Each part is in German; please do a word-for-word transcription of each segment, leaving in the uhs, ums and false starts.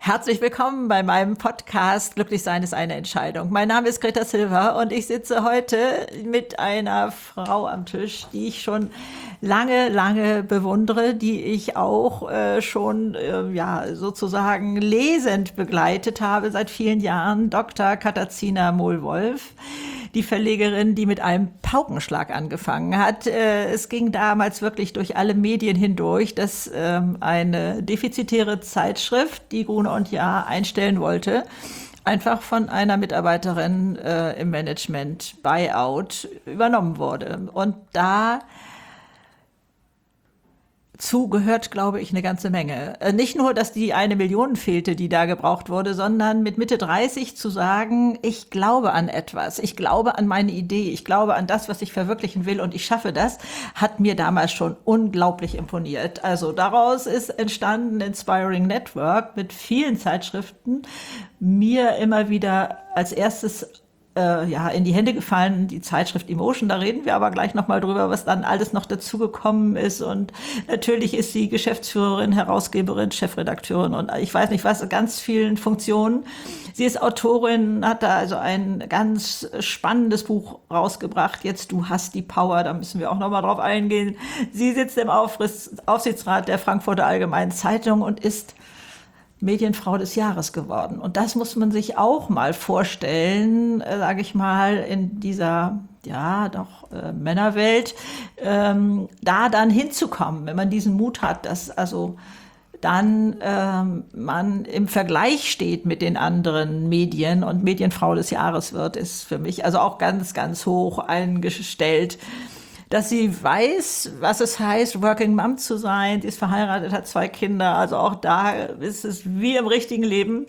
Herzlich willkommen bei meinem Podcast Glücklich sein ist eine Entscheidung. Mein Name ist Greta Silva und ich sitze heute mit einer Frau am Tisch, die ich schon lange, lange bewundere, die ich auch äh, schon äh, ja sozusagen lesend begleitet habe seit vielen Jahren, Doktor Katarzyna Mohl-Wolf. Die Verlegerin, die mit einem Paukenschlag angefangen hat. Es ging damals wirklich durch alle Medien hindurch, dass eine defizitäre Zeitschrift, die Gruner und Jahr, einstellen wollte, einfach von einer Mitarbeiterin im Management, Buyout, übernommen wurde. Und da zu gehört, glaube ich, eine ganze Menge. Nicht nur, dass die eine Million fehlte, die da gebraucht wurde, sondern mit Mitte dreißig zu sagen, ich glaube an etwas, ich glaube an meine Idee, ich glaube an das, was ich verwirklichen will und ich schaffe das, hat mir damals schon unglaublich imponiert. Also daraus ist entstanden Inspiring Network mit vielen Zeitschriften, mir immer wieder als erstes Äh, ja, in die Hände gefallen, die Zeitschrift Emotion, da reden wir aber gleich nochmal drüber, was dann alles noch dazugekommen ist und natürlich ist sie Geschäftsführerin, Herausgeberin, Chefredakteurin und ich weiß nicht was, ganz vielen Funktionen. Sie ist Autorin, hat da also ein ganz spannendes Buch rausgebracht, jetzt Du hast die Power, da müssen wir auch nochmal drauf eingehen. Sie sitzt im Aufsichtsrat der Frankfurter Allgemeinen Zeitung und ist Medienfrau des Jahres geworden. Und das muss man sich auch mal vorstellen, äh, sage ich mal, in dieser, ja, doch äh, Männerwelt, ähm, da dann hinzukommen, wenn man diesen Mut hat, dass also dann ähm, man im Vergleich steht mit den anderen Medien und Medienfrau des Jahres wird, ist für mich also auch ganz, ganz hoch eingestellt. Dass sie weiß, was es heißt, Working Mom zu sein. Sie ist verheiratet, hat zwei Kinder. Also auch da ist es wie im richtigen Leben.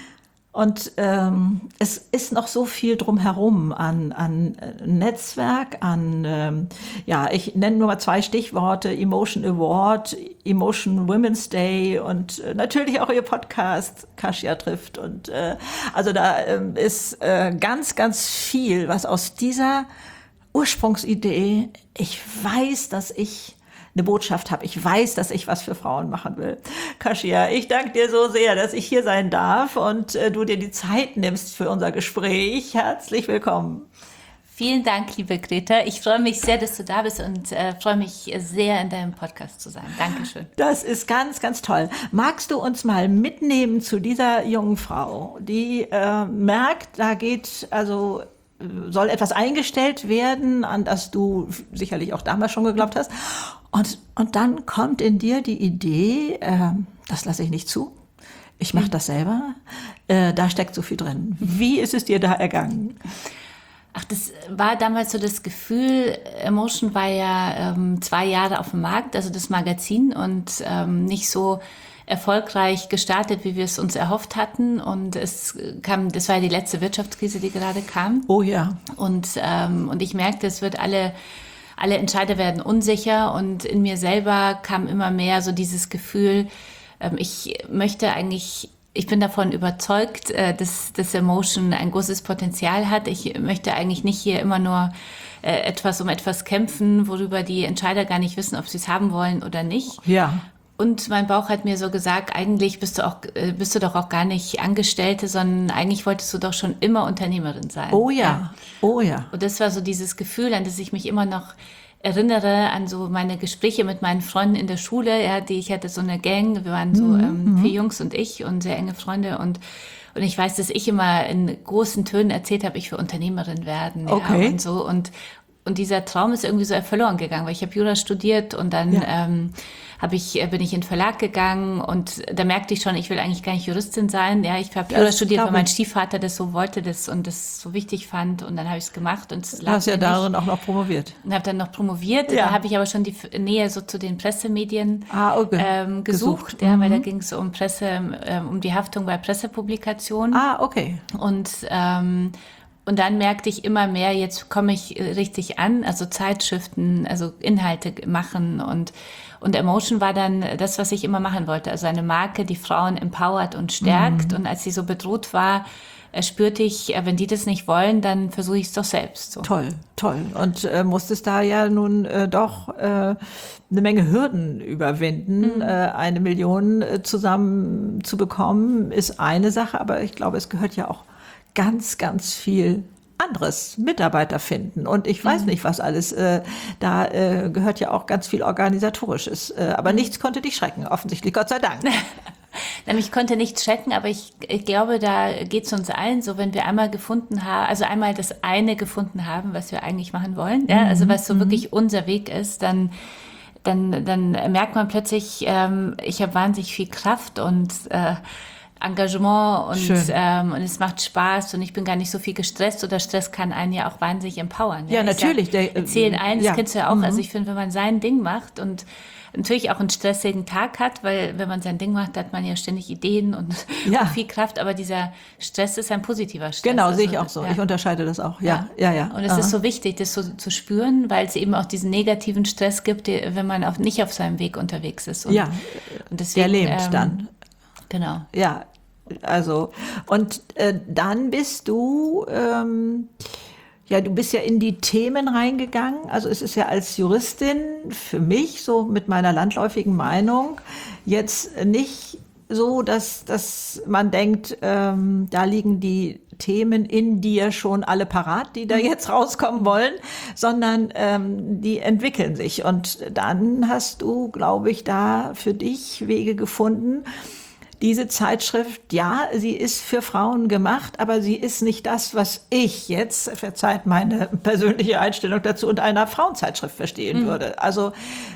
Und ähm, es ist noch so viel drumherum an, an Netzwerk, an, ähm, ja, ich nenne nur mal zwei Stichworte, Emotion Award, Emotion Women's Day und äh, natürlich auch ihr Podcast, Kasia trifft. Und äh, also da äh, ist äh, ganz, ganz viel, was aus dieser Ursprungsidee, ich weiß, dass ich eine Botschaft habe, ich weiß, dass ich was für Frauen machen will. Kasia, ich danke dir so sehr, dass ich hier sein darf und äh, du dir die Zeit nimmst für unser Gespräch. Herzlich willkommen. Vielen Dank, liebe Greta. Ich freue mich sehr, dass du da bist und äh, freue mich sehr, in deinem Podcast zu sein. Dankeschön. Das ist ganz, ganz toll. Magst du uns mal mitnehmen zu dieser jungen Frau, die äh, merkt, da geht also soll etwas eingestellt werden, an das du sicherlich auch damals schon geglaubt hast. Und, und dann kommt in dir die Idee, äh, das lasse ich nicht zu, ich mache das selber, äh, da steckt so viel drin. Wie ist es dir da ergangen? Ach, das war damals so das Gefühl, Emotion war ja ähm, zwei Jahre auf dem Markt, also das Magazin und ähm, nicht so erfolgreich gestartet, wie wir es uns erhofft hatten. Und es kam, das war ja die letzte Wirtschaftskrise, die gerade kam. Oh ja. Und, ähm, und ich merkte, es wird alle, alle Entscheider werden unsicher. Und in mir selber kam immer mehr so dieses Gefühl, ähm, ich möchte eigentlich, ich bin davon überzeugt, äh, dass, dass Emotion ein großes Potenzial hat. Ich möchte eigentlich nicht hier immer nur äh, etwas um etwas kämpfen, worüber die Entscheider gar nicht wissen, ob sie es haben wollen oder nicht. Ja. Und mein Bauch hat mir so gesagt, eigentlich bist du auch, bist du doch auch gar nicht Angestellte, sondern eigentlich wolltest du doch schon immer Unternehmerin sein. Oh ja, ja. Oh ja. Und das war so dieses Gefühl, an das ich mich immer noch erinnere, an so meine Gespräche mit meinen Freunden in der Schule. Ja, die, ich hatte so eine Gang, wir waren so mhm. ähm, vier Jungs und ich und sehr enge Freunde und und ich weiß, dass ich immer in großen Tönen erzählt habe, ich will Unternehmerin werden. Okay. Ja, und so und Und dieser Traum ist irgendwie so verloren gegangen, weil ich habe Jura studiert und dann ja. ähm, hab ich, bin ich in den Verlag gegangen und da merkte ich schon, ich will eigentlich gar nicht Juristin sein. Ja, ich habe Jura studiert, weil mein Stiefvater das so wollte das und das so wichtig fand und dann habe ich es gemacht. Und du hast ja darin auch noch promoviert. Und habe dann noch promoviert. Ja. Da habe ich aber schon die Nähe so zu den Pressemedien ah, okay. ähm, gesucht, gesucht. Ja, mhm. weil da ging es so um Presse, ähm, um die Haftung bei Pressepublikationen. Ah, okay. Und ähm, Und dann merkte ich immer mehr, jetzt komme ich richtig an, also Zeitschriften, also Inhalte machen und, und Emotion war dann das, was ich immer machen wollte. Also eine Marke, die Frauen empowert und stärkt. Mhm. Und als sie so bedroht war, äh, spür dich, äh, wenn die das nicht wollen, dann versuche ich es doch selbst. So. Toll, toll. Und äh, musstest da ja nun äh, doch äh, eine Menge Hürden überwinden. Mhm. Äh, eine Million äh, zusammen zu bekommen, ist eine Sache, aber ich glaube, es gehört ja auch ganz, ganz viel anderes, Mitarbeiter finden. Und ich weiß mhm. nicht, was alles. Äh, da äh, gehört ja auch ganz viel Organisatorisches. Äh, aber mhm. nichts konnte dich schrecken, offensichtlich, Gott sei Dank. Ich konnte nichts schrecken, aber ich, ich glaube, da geht es uns allen so, wenn wir einmal gefunden haben, also einmal das eine gefunden haben, was wir eigentlich machen wollen, ja, also was so mhm. wirklich unser Weg ist, dann dann, dann merkt man plötzlich, ähm, ich habe wahnsinnig viel Kraft und äh, Engagement und, ähm, und es macht Spaß und ich bin gar nicht so viel gestresst oder Stress kann einen ja auch wahnsinnig empowern. Ja, ja natürlich. Sag, wir zählen ein, das ja. kennst du ja auch. Mhm. Also ich finde, wenn man sein Ding macht und natürlich auch einen stressigen Tag hat, weil wenn man sein Ding macht, hat man ja ständig Ideen und, ja. und viel Kraft, aber dieser Stress ist ein positiver Stress. Genau, also, sehe ich auch so. Ja. Ich unterscheide das auch. Ja, ja, ja. ja. Und es Aha. ist so wichtig, das so zu spüren, weil es eben auch diesen negativen Stress gibt, wenn man auch nicht auf seinem Weg unterwegs ist. Und, ja, und deswegen, der lähmt ähm, dann. Genau. Ja, also und äh, dann bist du, ähm, ja, du bist ja in die Themen reingegangen. Also es ist ja als Juristin für mich, so mit meiner landläufigen Meinung, jetzt nicht so, dass, dass man denkt, ähm, da liegen die Themen in dir schon alle parat, die da jetzt rauskommen wollen, sondern ähm, die entwickeln sich. Und dann hast du, glaube ich, da für dich Wege gefunden. Diese Zeitschrift, ja, sie ist für Frauen gemacht, aber sie ist nicht das, was ich jetzt, verzeiht meine persönliche Einstellung dazu, unter einer Frauenzeitschrift verstehen mhm. würde. Also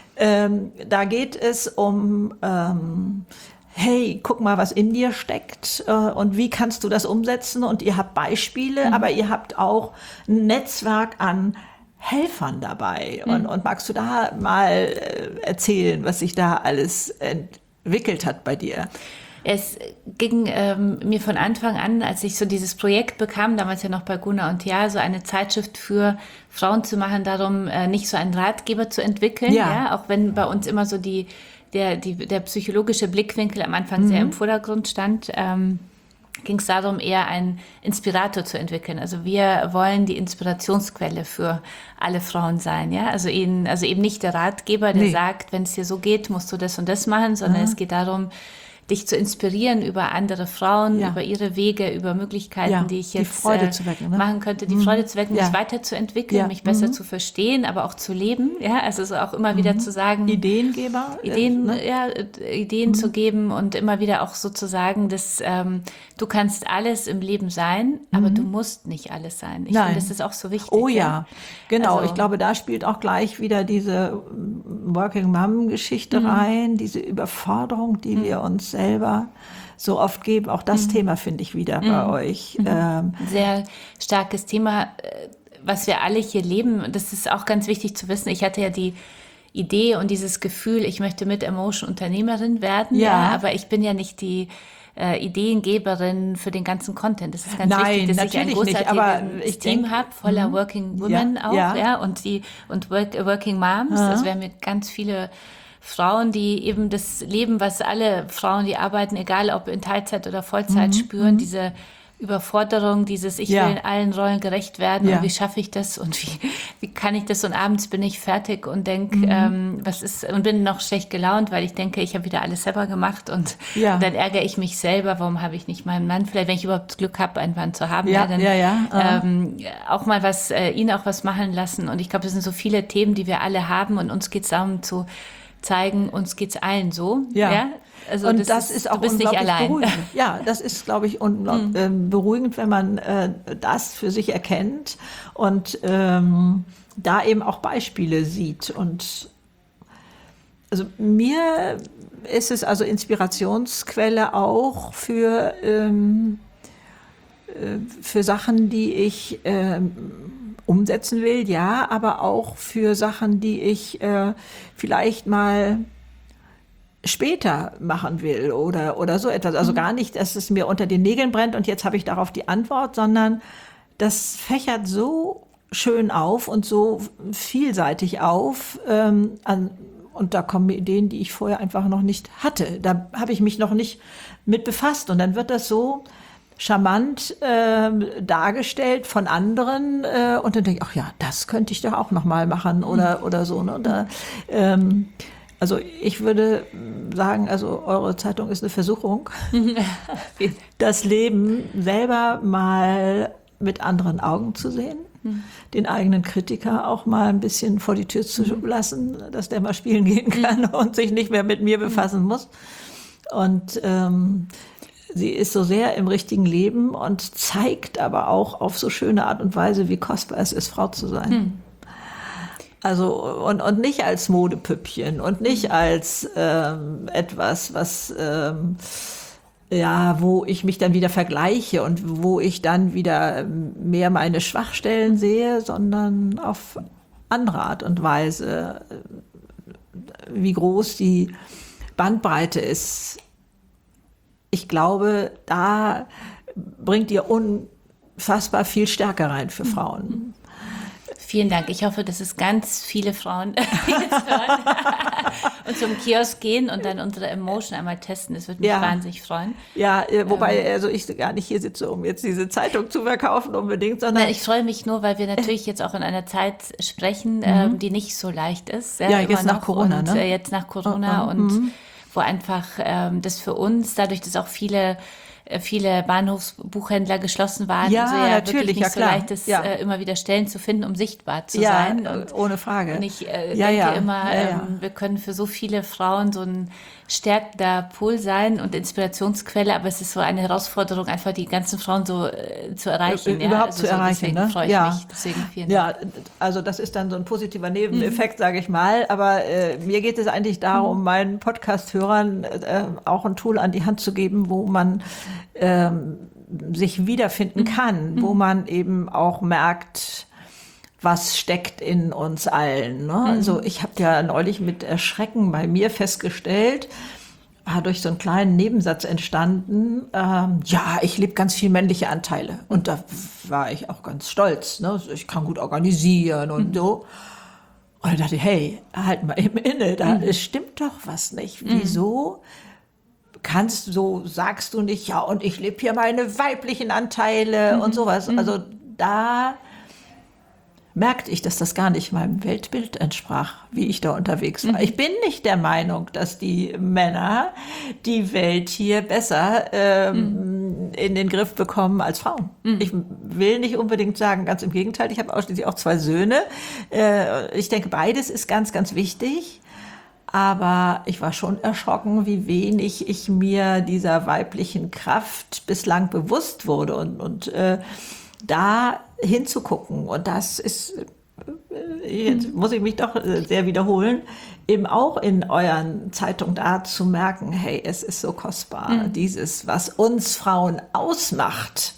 ähm, da geht es um, ähm, hey, guck mal, was in dir steckt äh, und wie kannst du das umsetzen? Und ihr habt Beispiele, mhm. aber ihr habt auch ein Netzwerk an Helfern dabei. Mhm. Und, und magst du da mal äh, erzählen, was sich da alles entwickelt hat bei dir? Es ging ähm, mir von Anfang an, als ich so dieses Projekt bekam, damals ja noch bei Gunnar und Jahr, so eine Zeitschrift für Frauen zu machen, darum äh, nicht so einen Ratgeber zu entwickeln, ja. ja, auch wenn bei uns immer so die, der, die, der psychologische Blickwinkel am Anfang mhm. sehr im Vordergrund stand, ähm, ging es darum, eher einen Inspirator zu entwickeln. Also wir wollen die Inspirationsquelle für alle Frauen sein, ja, also eben, also eben nicht der Ratgeber, der nee. sagt, wenn es dir so geht, musst du das und das machen, sondern mhm. es geht darum, dich zu inspirieren über andere Frauen, ja. über ihre Wege, über Möglichkeiten, ja, die ich jetzt die Freude zu wecken, ne? machen könnte, die mhm. Freude zu wecken, ja. mich weiterzuentwickeln, ja. mich besser mhm. zu verstehen, aber auch zu leben. Ja, also so auch immer mhm. wieder zu sagen, Ideengeber, Ideen, äh, ne? ja, Ideen mhm. zu geben und immer wieder auch so zu sagen, dass ähm, du kannst alles im Leben sein, mhm. aber du musst nicht alles sein. Ich finde, das ist auch so wichtig. Oh ja, ja. genau. Also, ich glaube, da spielt auch gleich wieder diese Working Mom Geschichte mhm. rein, diese Überforderung, die mhm. wir uns selber so oft geben. Auch das mhm. Thema finde ich wieder mhm. bei euch. Mhm. Ähm, Sehr starkes Thema, was wir alle hier leben. Das ist auch ganz wichtig zu wissen. Ich hatte ja die Idee und dieses Gefühl, ich möchte mit Emotion Unternehmerin werden. Ja. ja, aber ich bin ja nicht die äh, Ideengeberin für den ganzen Content. Das ist ganz Nein, wichtig, dass ich ein großartiges Team habe, voller Working Women ja, auch, ja. ja, und die und work, Working Moms. Ja. Also wir haben mit ganz viele Frauen, die eben das Leben, was alle Frauen, die arbeiten, egal ob in Teilzeit oder Vollzeit, mhm. spüren, diese Überforderung, dieses ich ja. will in allen Rollen gerecht werden ja. und wie schaffe ich das und wie, wie kann ich das und abends bin ich fertig und denke, mhm. ähm, was ist und bin noch schlecht gelaunt, weil ich denke, ich habe wieder alles selber gemacht und, ja. und dann ärgere ich mich selber, warum habe ich nicht meinen Mann, vielleicht wenn ich überhaupt das Glück habe, einen Mann zu haben, ja, ja, dann ja, ja. Uh. ähm, auch mal was, äh, ihn auch was machen lassen und ich glaube, das sind so viele Themen, die wir alle haben und uns geht es darum zu zeigen, uns geht's allen so. Ja. ja? Also und das, das ist, ist auch du bist nicht unglaublich allein. beruhigend. Ja, das ist, glaube ich, unglaublich mhm. beruhigend, wenn man äh, das für sich erkennt und ähm, da eben auch Beispiele sieht. Und also mir ist es also Inspirationsquelle auch für, ähm, äh, für Sachen, die ich ähm, umsetzen will, ja, aber auch für Sachen, die ich äh, vielleicht mal später machen will oder, oder so etwas. Also mhm. gar nicht, dass es mir unter den Nägeln brennt und jetzt habe ich darauf die Antwort, sondern das fächert so schön auf und so vielseitig auf. Ähm, an, und da kommen mir Ideen, die ich vorher einfach noch nicht hatte. Da habe ich mich noch nicht mit befasst. Und dann wird das so charmant ähm, dargestellt von anderen äh, und dann denke ich, ach ja, das könnte ich doch auch noch mal machen oder, oder so. Ne? Oder, ähm, also ich würde sagen, also eure Zeitung ist eine Versuchung, das Leben selber mal mit anderen Augen zu sehen, mhm. den eigenen Kritiker auch mal ein bisschen vor die Tür zu mhm. lassen, dass der mal spielen gehen kann mhm. und sich nicht mehr mit mir befassen mhm. muss. Und ähm, sie ist so sehr im richtigen Leben und zeigt aber auch auf so schöne Art und Weise, wie kostbar es ist, Frau zu sein. Mhm. Also und, und nicht als Modepüppchen und nicht als ähm, etwas, was ähm, ja, wo ich mich dann wieder vergleiche und wo ich dann wieder mehr meine Schwachstellen sehe, sondern auf andere Art und Weise, wie groß die Bandbreite ist. Ich glaube, da bringt ihr unfassbar viel Stärke rein für Frauen. Vielen Dank. Ich hoffe, dass es ganz viele Frauen jetzt hören und zum Kiosk gehen und dann unsere Emotion einmal testen. Das würde mich ja. wahnsinnig freuen. Ja, wobei ähm, also ich gar nicht hier sitze, um jetzt diese Zeitung zu verkaufen unbedingt, sondern... Nein, ich freue mich nur, weil wir natürlich jetzt auch in einer Zeit sprechen, mhm. ähm, die nicht so leicht ist. Ja, ja jetzt nach Corona, und, ne? Äh, jetzt nach Corona oh, oh, und mhm. wo einfach ähm, das für uns, dadurch, dass auch viele viele Bahnhofsbuchhändler geschlossen waren. Ja, also ja natürlich, wirklich nicht ja so klar. leicht ist, ja. äh, immer wieder Stellen zu finden, um sichtbar zu ja, sein. Und, ohne Frage. Und ich äh, ja, denke ja. immer, ja, ja. Ähm, wir können für so viele Frauen so ein stärkender Pol sein und Inspirationsquelle, aber es ist so eine Herausforderung, einfach die ganzen Frauen so äh, zu erreichen. Äh, überhaupt ja? also zu so, erreichen. Deswegen ne? freue ich ja. mich. Deswegen vielen ja, Dank. also das ist dann so ein positiver Nebeneffekt, mhm. sage ich mal. Aber äh, mir geht es eigentlich darum, mhm. meinen Podcast-Hörern äh, auch ein Tool an die Hand zu geben, wo man ähm, sich wiederfinden kann, mhm. wo man eben auch merkt, was steckt in uns allen. Ne? Mhm. Also ich habe ja neulich mit Erschrecken bei mir festgestellt, war durch so einen kleinen Nebensatz entstanden, ähm, ja, ich lebe ganz viel männliche Anteile. Und da war ich auch ganz stolz. Ne? Ich kann gut organisieren und mhm. so. Und ich dachte, hey, halt mal eben inne, da mhm. es stimmt doch was nicht. Wieso? Kannst so, sagst du nicht, ja, und ich lebe hier meine weiblichen Anteile mhm. und sowas. Mhm. Also da merkte ich, dass das gar nicht meinem Weltbild entsprach, wie ich da unterwegs war. Mhm. Ich bin nicht der Meinung, dass die Männer die Welt hier besser ähm, mhm. in den Griff bekommen als Frauen. Mhm. Ich will nicht unbedingt sagen, ganz im Gegenteil, ich habe ausschließlich auch zwei Söhne. Äh, ich denke, beides ist ganz, ganz wichtig. Aber ich war schon erschrocken, wie wenig ich mir dieser weiblichen Kraft bislang bewusst wurde. Und, und äh, da hinzugucken, und das ist, äh, jetzt muss ich mich doch sehr wiederholen, eben auch in euren Zeitungen da zu merken, hey, es ist so kostbar, mhm. dieses, was uns Frauen ausmacht.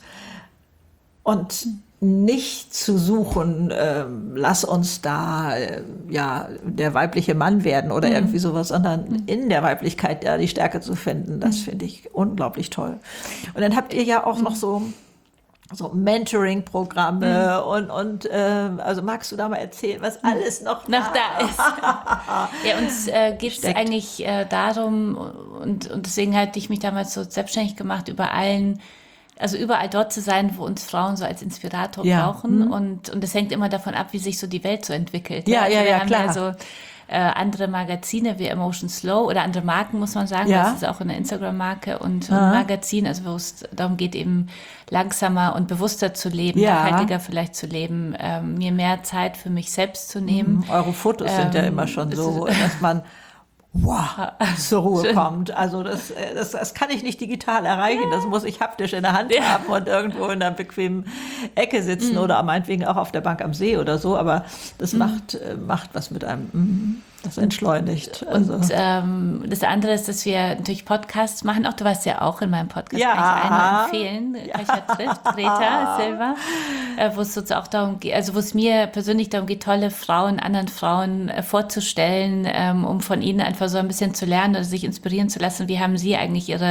Und nicht zu suchen, äh, lass uns da äh, ja der weibliche Mann werden oder mhm. irgendwie sowas, sondern mhm. in der Weiblichkeit ja die Stärke zu finden, das mhm. finde ich unglaublich toll. Und dann habt ihr ja auch mhm. noch so so Mentoring-Programme mhm. und und äh, also magst du da mal erzählen, was alles noch, noch da ist? Ja, uns äh, geht es eigentlich äh, darum, und und deswegen hatte ich mich damals so selbstständig gemacht, über allen Also überall dort zu sein, wo uns Frauen so als Inspirator ja. brauchen. Mhm. Und, und das hängt immer davon ab, wie sich so die Welt so entwickelt. Ja, also ja, wir ja, haben klar. ja so äh, andere Magazine wie Emotion Slow oder andere Marken, muss man sagen. Ja. Das ist auch eine Instagram-Marke und, und ein Magazin, also wo es darum geht, eben langsamer und bewusster zu leben, ja. nachhaltiger vielleicht zu leben, ähm, mir mehr Zeit für mich selbst zu nehmen. Mhm. Eure Fotos ähm, sind ja immer schon so, dass man wow, zur Ruhe Schön. kommt. Also das, das, das kann ich nicht digital erreichen. Das muss ich haptisch in der Hand ja. haben und irgendwo in einer bequemen Ecke sitzen mm. oder meinetwegen auch auf der Bank am See oder so. Aber das mm. macht, macht was mit einem. Mm. Das entschleunigt. Also. Und ähm, das andere ist, dass wir natürlich Podcasts machen. Auch du warst ja auch in meinem Podcast. Ja. Kann ich einen empfehlen. Ja. Reicher trifft, Greta Silva. Äh, wo es sozusagen auch darum geht, also wo es mir persönlich darum geht, tolle Frauen, anderen Frauen äh, vorzustellen, ähm, um von ihnen einfach so ein bisschen zu lernen oder sich inspirieren zu lassen. Wie haben sie eigentlich ihre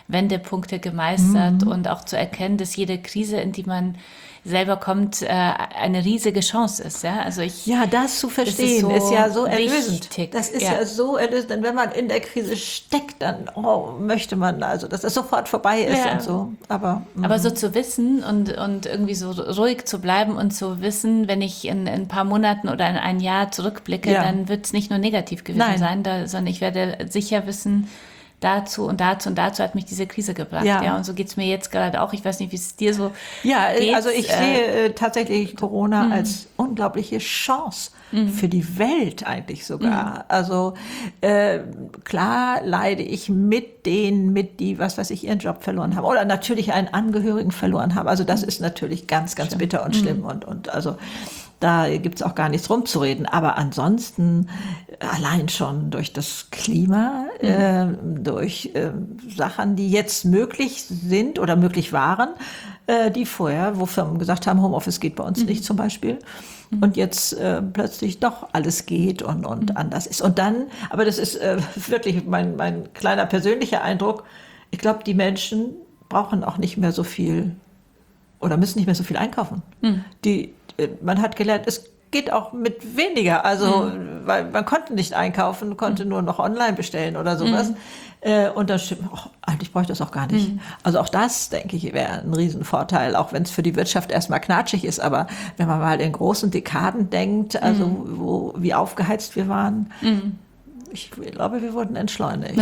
Wendepunkte gemeistert mhm. und auch zu erkennen, dass jede Krise, in die man selber kommt, äh, eine riesige Chance ist. Ja, also ich, ja, das zu verstehen, ist, so ist ja so erlösend. Wichtig. Das ist ja. ja so erlösend. Denn wenn man in der Krise steckt, dann oh, möchte man, also dass das sofort vorbei ist ja. und so. Aber, Aber so zu wissen und, und irgendwie so ruhig zu bleiben und zu wissen, wenn ich in, in ein paar Monaten oder in ein Jahr zurückblicke, ja. dann wird es nicht nur negativ gewesen Nein. sein, da, sondern ich werde sicher wissen, dazu und dazu und dazu hat mich diese Krise gebracht. Ja, ja und so geht es mir jetzt gerade auch. Ich weiß nicht, wie es dir so ja, geht. Ja, also ich äh, sehe äh, tatsächlich Corona mh. als unglaubliche Chance mhm. für die Welt eigentlich sogar. Mhm. Also äh, klar leide ich mit denen, mit die, was weiß ich, ihren Job verloren haben oder natürlich einen Angehörigen verloren haben. Also das ist natürlich ganz, ganz schlimm. bitter und schlimm mhm. und, und also da gibt es auch gar nichts rumzureden. Aber ansonsten allein schon durch das Klima, mhm. äh, durch äh, Sachen, die jetzt möglich sind oder möglich waren, äh, die vorher, wo Firmen gesagt haben, Homeoffice geht bei uns mhm. nicht zum Beispiel. Mhm. Und jetzt äh, plötzlich doch alles geht und, und mhm. anders ist. Und dann, aber das ist äh, wirklich mein, mein kleiner persönlicher Eindruck, ich glaube, die Menschen brauchen auch nicht mehr so viel oder müssen nicht mehr so viel einkaufen. Mhm. Die Man hat gelernt, es geht auch mit weniger. Also, mhm. weil man konnte nicht einkaufen, konnte mhm. nur noch online bestellen oder sowas. Mhm. Äh, und dann stimmt, oh, eigentlich bräuchte ich das auch gar nicht. Mhm. Also auch das, denke ich, wäre ein Riesenvorteil, auch wenn es für die Wirtschaft erstmal knatschig ist. Aber wenn man mal in großen Dekaden denkt, also mhm. wo, wie aufgeheizt wir waren, mhm. ich glaube, wir wurden entschleunigt.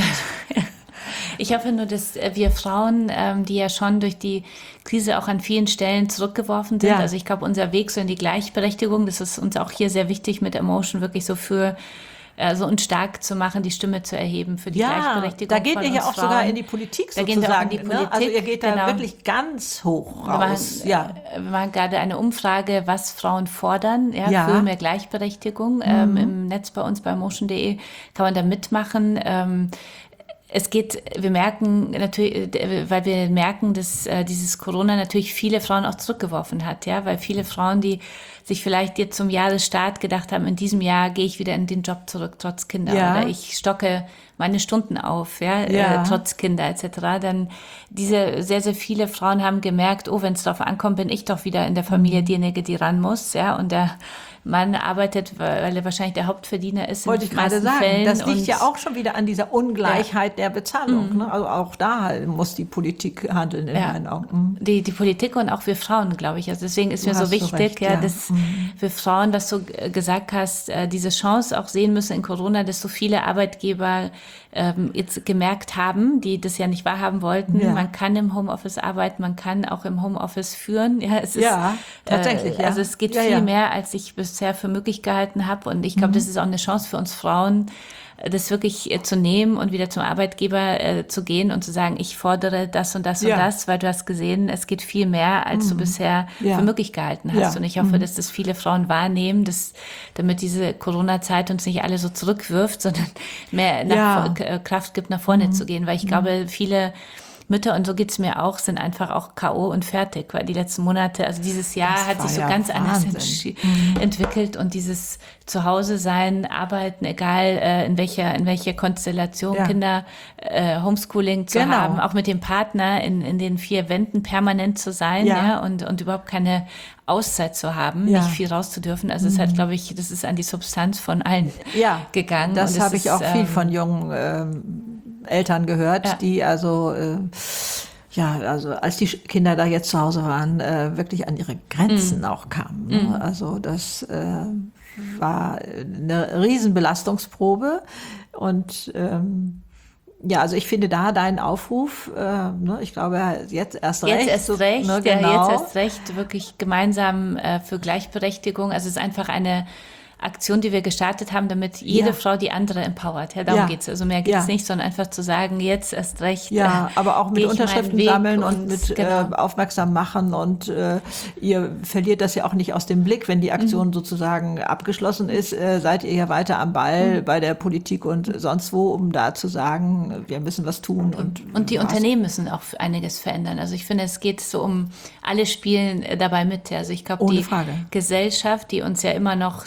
Ich hoffe nur, dass wir Frauen, ähm, die ja schon durch die Krise auch an vielen Stellen zurückgeworfen sind, ja. also ich glaube, unser Weg so in die Gleichberechtigung, das ist uns auch hier sehr wichtig mit Emotion, wirklich so für äh, so uns stark zu machen, die Stimme zu erheben für die ja, Gleichberechtigung da geht von ihr uns ja auch Frauen. Sogar in die Politik da sozusagen. Gehen wir auch in die Politik, ne? Also ihr geht genau. da wirklich ganz hoch raus. Wir machen, ja. wir machen gerade eine Umfrage, was Frauen fordern ja, ja. für mehr Gleichberechtigung. Mhm. Ähm, Im Netz bei uns bei motion punkt de kann man da mitmachen. Ähm, Es geht, wir merken natürlich, weil wir merken, dass äh, dieses Corona natürlich viele Frauen auch zurückgeworfen hat, ja, weil viele Frauen, die sich vielleicht jetzt zum Jahresstart gedacht haben, in diesem Jahr gehe ich wieder in den Job zurück, trotz Kinder, ja. oder ich stocke meine Stunden auf, ja, ja. äh, trotz Kinder et cetera. Dann diese sehr, sehr viele Frauen haben gemerkt, oh, wenn es darauf ankommt, bin ich doch wieder in der Familie diejenige, die ran muss, ja, und der Mann arbeitet, weil er wahrscheinlich der Hauptverdiener ist. Wollte ich gerade sagen, Fällen. Das liegt ja auch schon wieder an dieser Ungleichheit ja. der Bezahlung. Mhm. Ne? Also auch da muss die Politik handeln in ja. meinen Augen. Die, die Politik und auch wir Frauen, glaube ich. Also deswegen ist du mir so wichtig, recht, ja, ja. dass mhm. wir Frauen, was du gesagt hast, diese Chance auch sehen müssen in Corona, dass so viele Arbeitgeber ähm, jetzt gemerkt haben, die das ja nicht wahrhaben wollten. Ja. Man kann im Homeoffice arbeiten, man kann auch im Homeoffice führen. Ja, es ist, ja tatsächlich. Äh, ja. Also es geht ja, viel ja. mehr, als ich bisher für möglich gehalten habe. Und ich glaube, mhm. das ist auch eine Chance für uns Frauen, das wirklich äh, zu nehmen und wieder zum Arbeitgeber äh, zu gehen und zu sagen, ich fordere das und das ja. und das, weil du hast gesehen, es geht viel mehr, als mhm. du bisher ja. für möglich gehalten hast. Ja. Und ich hoffe, mhm. dass das viele Frauen wahrnehmen, dass, damit diese Corona-Zeit uns nicht alle so zurückwirft, sondern mehr nach, ja. äh, Kraft gibt, nach vorne mhm. zu gehen. Weil ich mhm. glaube, viele Mütter, und so geht's mir auch, sind einfach auch K O und fertig, weil die letzten Monate, also dieses Jahr das hat sich so ja ganz Wahnsinn. anders mhm. entwickelt und dieses Zuhause sein, arbeiten, egal äh, in welcher in welcher Konstellation, ja. Kinder, äh, Homeschooling zu genau. haben, auch mit dem Partner in, in den vier Wänden permanent zu sein, ja, ja und, und überhaupt keine Auszeit zu haben, ja. nicht viel raus zu dürfen. Also mhm. es hat, glaube ich, das ist an die Substanz von allen ja. gegangen. Das habe ich auch ähm, viel von jungen ähm, Eltern gehört, ja. die also äh, ja, also als die Kinder da jetzt zu Hause waren, äh, wirklich an ihre Grenzen mm. auch kamen. Ne? Mm. Also das äh, war eine Riesenbelastungsprobe und ähm, ja, also ich finde da deinen Aufruf, äh, ne, ich glaube jetzt erst recht. Jetzt erst so, recht, ne, genau. ja, jetzt erst recht, wirklich gemeinsam äh, für Gleichberechtigung. Also es ist einfach eine Aktion, die wir gestartet haben, damit jede ja. Frau die andere empowert. Ja, darum ja. geht's. Also mehr geht's ja. nicht, sondern einfach zu sagen, jetzt erst recht. Ja, äh, aber auch mit Unterschriften sammeln und, und mit genau. äh, aufmerksam machen und äh, ihr verliert das ja auch nicht aus dem Blick, wenn die Aktion mhm. sozusagen abgeschlossen ist, äh, seid ihr ja weiter am Ball mhm. bei der Politik und sonst wo, um da zu sagen, wir müssen was tun. Und, und die was. Unternehmen müssen auch einiges verändern. Also ich finde, es geht so um, alle spielen dabei mit. Also ich glaube, die Frage. Gesellschaft, die uns ja immer noch sehr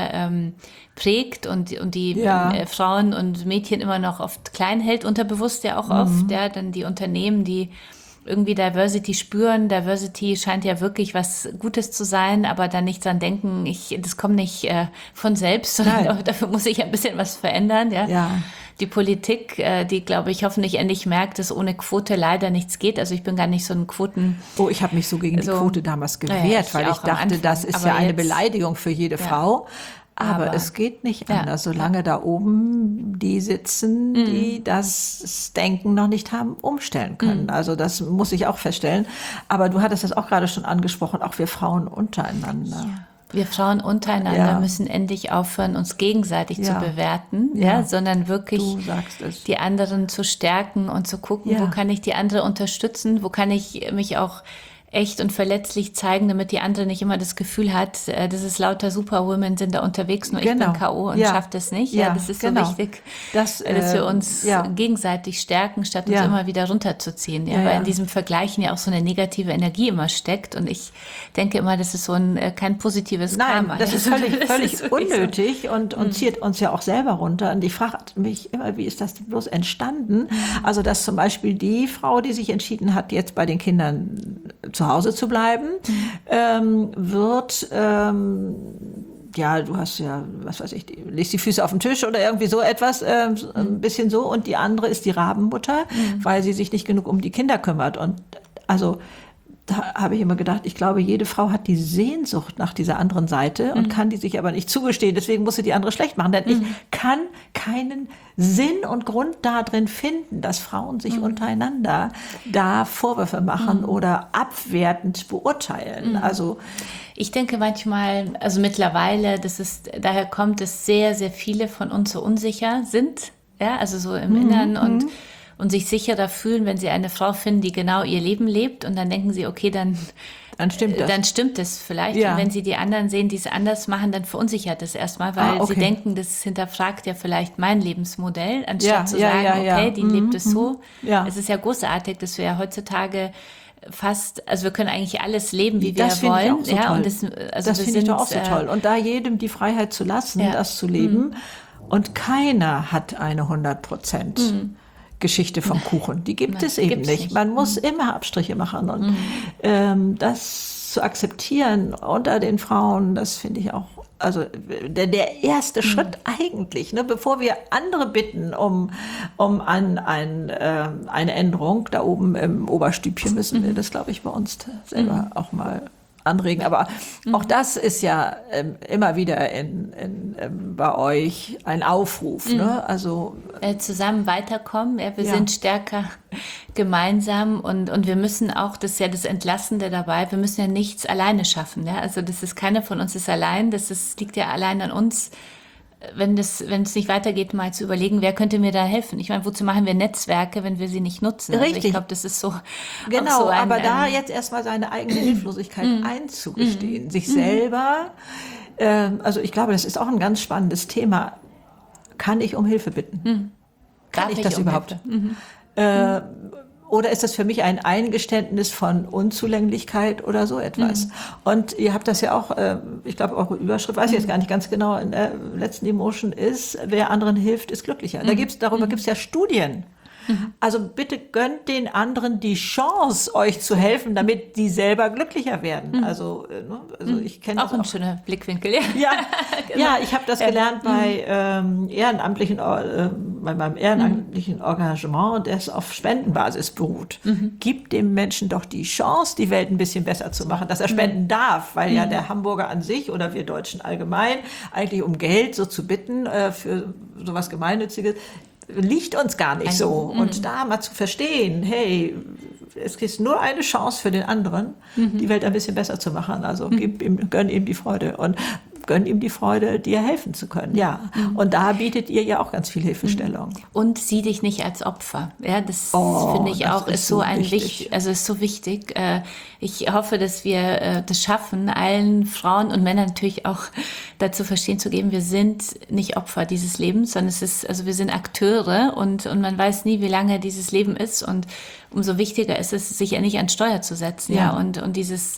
sehr ähm, prägt und, und die Ja. äh, Frauen und Mädchen immer noch oft klein hält, unterbewusst ja auch oft, ja, dann die Unternehmen, die irgendwie Diversity spüren. Diversity scheint ja wirklich was Gutes zu sein, aber dann nicht dran denken, ich, das kommt nicht äh, von selbst, sondern Nein. dafür muss ich ein bisschen was verändern. Ja. Ja. Die Politik, äh, die, glaube ich, hoffentlich endlich merkt, dass ohne Quote leider nichts geht. Also ich bin gar nicht so ein Quoten... Oh, ich habe mich so gegen Also, die Quote damals gewehrt, ja, ich weil ich auch am dachte, Anfang. das ist Aber ja eine jetzt- Beleidigung für jede Frau. Aber, Aber- es geht nicht Ja. anders, solange da oben die sitzen, die das Denken noch nicht haben umstellen können. Also das muss ich auch feststellen. Aber du hattest das auch gerade schon angesprochen, auch wir Frauen untereinander. Wir Frauen untereinander Ja. müssen endlich aufhören, uns gegenseitig Ja. zu bewerten, ja, Ja. sondern wirklich Du sagst es. die anderen zu stärken und zu gucken, Ja. wo kann ich die andere unterstützen, wo kann ich mich auch echt und verletzlich zeigen, damit die andere nicht immer das Gefühl hat, äh, das ist lauter Superwomen sind da unterwegs, nur ich Genau. bin K O und Ja. schafft das nicht. Ja, Ja, das ist genau. so wichtig, Das, äh, dass wir äh, uns ja. gegenseitig stärken, statt uns Ja. immer wieder runterzuziehen. Ja, Ja, weil ja. in diesem Vergleichen ja auch so eine negative Energie immer steckt und ich denke immer, das ist so ein äh, kein positives Nein, Karma. das ist Ja, völlig, das völlig ist wirklich so. unnötig und, und zieht uns ja auch selber runter. Und ich frage mich immer, wie ist das bloß entstanden? Also, dass zum Beispiel die Frau, die sich entschieden hat, jetzt bei den Kindern zu Hause zu bleiben, ähm, wird, ähm, ja, du hast ja, was weiß ich, die, legst die Füße auf den Tisch oder irgendwie so etwas, ähm, so ein bisschen so. Und die andere ist die Rabenmutter, weil sie sich nicht genug um die Kinder kümmert. Und also, da habe ich immer gedacht, ich glaube, jede Frau hat die Sehnsucht nach dieser anderen Seite und kann die sich aber nicht zugestehen. Deswegen muss sie die andere schlecht machen. Denn ich kann keinen Sinn und Grund darin finden, dass Frauen sich untereinander da Vorwürfe machen oder abwertend beurteilen. Also Ich denke manchmal, also mittlerweile, das ist, daher kommt, dass sehr, sehr viele von uns so unsicher sind, ja, also so im Inneren und, und sich sicherer fühlen, wenn sie eine Frau finden, die genau ihr Leben lebt und dann denken sie, okay, dann, dann stimmt das. dann stimmt es vielleicht. Ja. Und wenn sie die anderen sehen, die es anders machen, dann verunsichert es erstmal, weil Ah, okay. sie denken, das hinterfragt ja vielleicht mein Lebensmodell, anstatt Ja, zu ja, sagen, ja, ja. okay, die lebt es so. Ja. Es ist ja großartig, dass wir ja heutzutage fast, also wir können eigentlich alles leben, wie wir Das finde ich wollen. auch so ja, toll. und das, also das wir finde ich doch auch sind, so äh, toll. Und da jedem die Freiheit zu lassen, Ja. das zu leben. Und keiner hat eine hundert Prozent Geschichte vom Kuchen. Die gibt Nein, es eben gibt's nicht. nicht. Man muss immer Abstriche machen. Und ähm, das zu akzeptieren unter den Frauen, das finde ich auch, also der, der erste Schritt eigentlich, ne, bevor wir andere bitten um, um ein, ein, ähm, eine Änderung da oben im Oberstübchen, müssen wir das, glaube ich, bei uns selber auch mal anregen. Aber auch das ist ja ähm, immer wieder in, in, ähm, bei euch ein Aufruf. Ne? Also äh, zusammen weiterkommen. Ja, wir Ja. sind stärker gemeinsam und, und wir müssen auch, das ist ja das Entlastende dabei, wir müssen ja nichts alleine schaffen. Ja? Also das ist, keiner von uns ist allein, das ist, liegt ja allein an uns, wenn das, wenn es nicht weitergeht, mal zu überlegen, wer könnte mir da helfen? Ich meine, wozu machen wir Netzwerke, wenn wir sie nicht nutzen? Also Richtig. ich glaube, das ist so. genau, auch so ein, aber da ähm, jetzt erstmal seine eigene Hilflosigkeit einzugestehen, sich selber, ähm, also ich glaube, das ist auch ein ganz spannendes Thema. Kann ich um Hilfe bitten? Kann darf ich das um überhaupt? Hilfe? Äh, oder ist das für mich ein Eingeständnis von Unzulänglichkeit oder so etwas? Und ihr habt das ja auch, äh, ich glaube, eure Überschrift, weiß ich jetzt gar nicht ganz genau, in der letzten Emotion ist, wer anderen hilft, ist glücklicher. Da gibt's, darüber gibt es ja Studien. Also bitte gönnt den anderen die Chance, euch zu helfen, damit die selber glücklicher werden. Also, äh, ne? also ich kenne Auch das ein schöner Blickwinkel, ja. ja, ja, ich habe das gelernt bei ähm, ehrenamtlichen, äh, bei meinem ehrenamtlichen Engagement, das auf Spendenbasis beruht. Gibt dem Menschen doch die Chance, die Welt ein bisschen besser zu machen, dass er spenden darf, weil ja der Hamburger an sich oder wir Deutschen allgemein eigentlich um Geld so zu bitten äh, für sowas Gemeinnütziges liegt uns gar nicht so. Und da mal zu verstehen, hey, es gibt nur eine Chance für den anderen, die Welt ein bisschen besser zu machen. Also gib ihm, gönn ihm die Freude und gönn ihm die Freude, dir helfen zu können. Ja. Und da bietet ihr ja auch ganz viel Hilfestellung. Und sieh dich nicht als Opfer. Ja, das Oh, finde ich das auch ist ist so so ein wichtig. wichtig, also ist so wichtig. Äh, Ich hoffe, dass wir äh, das schaffen, allen Frauen und Männern natürlich auch dazu verstehen zu geben, wir sind nicht Opfer dieses Lebens, sondern es ist, also wir sind Akteure und, und man weiß nie, wie lange dieses Leben ist und umso wichtiger ist es, sich ja nicht an Steuer zu setzen, ja, Ja. und, und dieses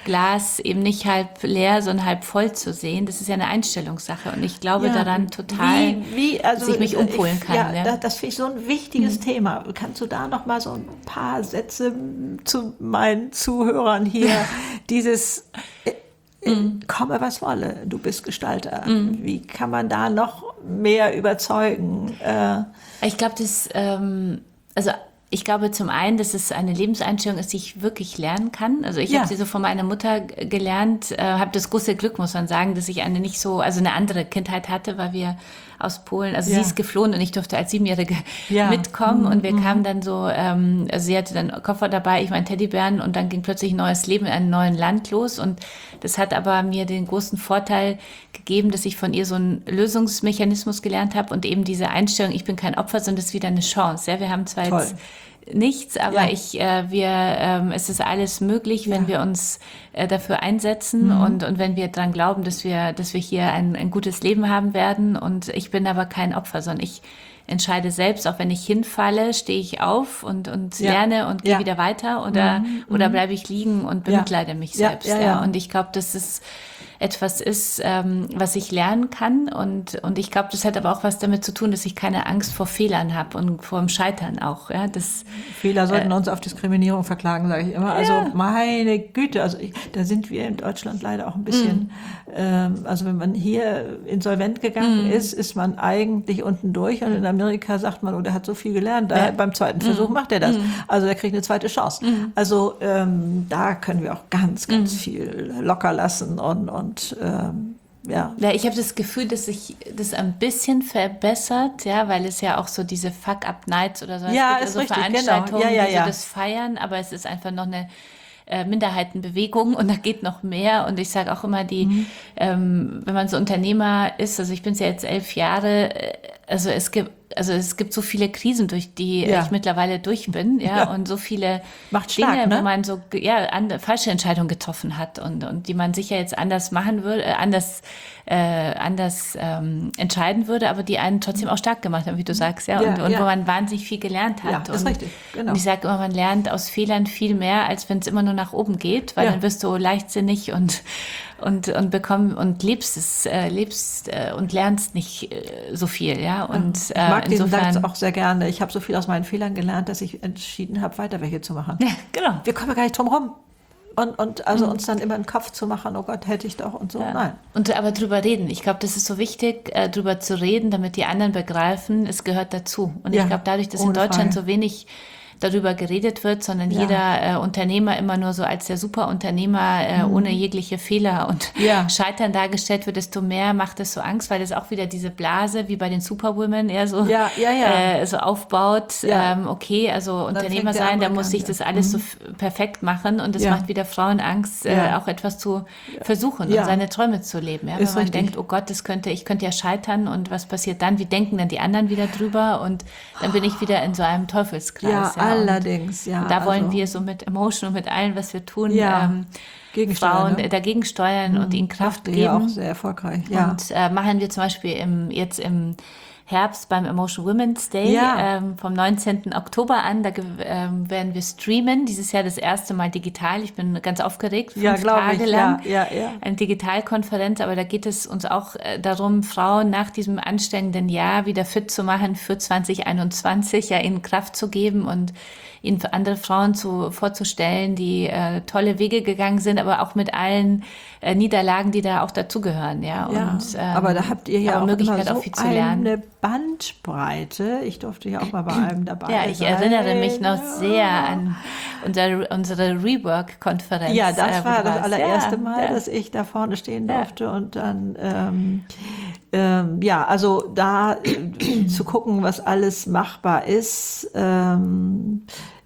Glas eben nicht halb leer, sondern halb voll zu sehen. Das ist ja eine Einstellungssache und ich glaube Ja, daran total, wie, wie, also dass ich mich umpolen ich, kann. Ja, Ja. das, das finde ich so ein wichtiges mhm. Thema. Kannst du da noch mal so ein paar Sätze zu meinen Zuhörern hier, dieses äh, mhm. komme was wolle, du bist Gestalter. Mhm. Wie kann man da noch mehr überzeugen? Äh, ich glaube, das, ähm, also ich glaube zum einen, dass es eine Lebenseinstellung ist, die ich wirklich lernen kann. Also ich ja. habe sie so von meiner Mutter gelernt, äh, habe das große Glück, muss man sagen, dass ich eine nicht so, also eine andere Kindheit hatte, weil wir aus Polen, also ja. sie ist geflohen und ich durfte als Siebenjährige ja. mitkommen mhm. und wir kamen dann so, ähm, also sie hatte dann Koffer dabei, ich meinen Teddybären und dann ging plötzlich ein neues Leben in einem neuen Land los und das hat aber mir den großen Vorteil gegeben, dass ich von ihr so einen Lösungsmechanismus gelernt habe und eben diese Einstellung, ich bin kein Opfer, sondern das ist wieder eine Chance. Ja, wir haben zwar Toll. jetzt nichts, aber ja. ich, äh, wir, ähm, es ist alles möglich, wenn ja. wir uns äh, dafür einsetzen mhm. und, und wenn wir dran glauben, dass wir, dass wir hier ein, ein gutes Leben haben werden. Und ich bin aber kein Opfer, sondern ich entscheide selbst, auch wenn ich hinfalle, stehe ich auf und, und ja. lerne und gehe ja. wieder weiter oder, mhm. oder bleibe ich liegen und bemitleide ja. mich selbst. Ja. Ja, ja. Und ich glaube, das ist etwas ist, ähm, was ich lernen kann. Und, und ich glaube, das hat aber auch was damit zu tun, dass ich keine Angst vor Fehlern habe und vor dem Scheitern auch. Ja, das, Fehler sollten äh, uns auf Diskriminierung verklagen, sage ich immer. Also ja. meine Güte, also ich, da sind wir in Deutschland leider auch ein bisschen, mm. ähm, also wenn man hier insolvent gegangen mm. ist, ist man eigentlich unten durch. Und in Amerika sagt man, oh, der hat so viel gelernt, da, ja. beim zweiten Versuch mm. macht er das. Mm. Also er kriegt eine zweite Chance. Mm. Also ähm, da können wir auch ganz, ganz mm. viel locker lassen und, und Und, ähm, ja. ja, ich habe das Gefühl, dass sich das ein bisschen verbessert, ja, weil es ja auch so diese Fuck-Up-Nights oder so ja, gibt, ist also richtig, Veranstaltungen, genau. ja, ja, die ja. so das feiern, aber es ist einfach noch eine äh, Minderheitenbewegung und da geht noch mehr und ich sage auch immer, die, mhm. ähm, wenn man so Unternehmer ist, also ich bin ja jetzt elf Jahre, äh, also es gibt Also es gibt so viele Krisen, durch die ja. ich mittlerweile durch bin, ja, ja. und so viele Macht stark, Dinge, ne? wo man so ja an, falsche Entscheidungen getroffen hat und und die man sicher jetzt anders machen würde, äh, anders äh, anders ähm, entscheiden würde, aber die einen trotzdem auch stark gemacht haben, wie du sagst, ja, ja und, und ja. wo man wahnsinnig viel gelernt hat. Ja, das ist und, richtig, genau. Und ich sage immer, man lernt aus Fehlern viel mehr, als wenn es immer nur nach oben geht, weil ja. dann wirst du leichtsinnig und und und bekomm und lebst es äh, lebst äh, und lernst nicht äh, so viel, ja, und ich mag äh, diesen insofern Satz auch sehr gerne. Ich habe so viel aus meinen Fehlern gelernt, dass ich entschieden habe, weiter welche zu machen. Ja, genau. Wir kommen gar nicht drum rum. Und, und also mhm. uns dann immer im Kopf zu machen, oh Gott, hätte ich doch und so. Ja. Nein. Und aber drüber reden. Ich glaube, das ist so wichtig, äh, drüber zu reden, damit die anderen begreifen, es gehört dazu. Und ja, ich glaube, dadurch, dass in Deutschland Frage. so wenig darüber geredet wird, sondern ja. jeder äh, Unternehmer immer nur so als der Superunternehmer äh, mhm. ohne jegliche Fehler und ja. Scheitern dargestellt wird, desto mehr macht es so Angst, weil das auch wieder diese Blase, wie bei den Superwomen, eher so, ja, ja, ja. Äh, so aufbaut. Ja. Ähm, okay, also Unternehmer sein, da muss sich das alles mhm. so f- perfekt machen und das ja. macht wieder Frauen Angst, äh, ja. auch etwas zu versuchen ja. und seine Träume zu leben. Ja? Wenn man richtig. denkt, oh Gott, das könnte, ich könnte ja scheitern und was passiert dann? Wie denken dann die anderen wieder drüber? Und dann bin ich wieder in so einem Teufelskreis. Ja, ja. Allerdings, ja. Und da wollen also, wir so mit Emotion und mit allem, was wir tun, ja, ähm, Frauen ne? dagegen steuern mhm. und ihnen Kraft geben. Ja, auch sehr erfolgreich. Ja. Und äh, machen wir zum Beispiel im, jetzt im Herbst beim Emotion Women's Day ja. ähm, vom neunzehnten Oktober an. Da ähm, werden wir streamen. Dieses Jahr das erste Mal digital. Ich bin ganz aufgeregt. Fünf ja, Tage ich. lang. Ja, ja, ja. Eine Digitalkonferenz. Aber da geht es uns auch äh, darum, Frauen nach diesem anstrengenden Jahr wieder fit zu machen für zwanzig einundzwanzig, ja, ihnen Kraft zu geben und ihnen für andere Frauen zu, vorzustellen, die äh, tolle Wege gegangen sind, aber auch mit allen äh, Niederlagen, die da auch dazugehören. Ja, ja, und, ähm, aber da habt ihr ja auch Möglichkeit, immer so auch viel zu lernen. Eine Bandbreite. Ich durfte ja auch mal bei einem dabei sein. Ja, ich sein. erinnere mich noch sehr an unsere, unsere Rework-Konferenz. Ja, das äh, war das allererste ja, Mal, ja. dass ich da vorne stehen ja. durfte und dann ähm, ähm, ja, also da äh, zu gucken, was alles machbar ist. Ähm,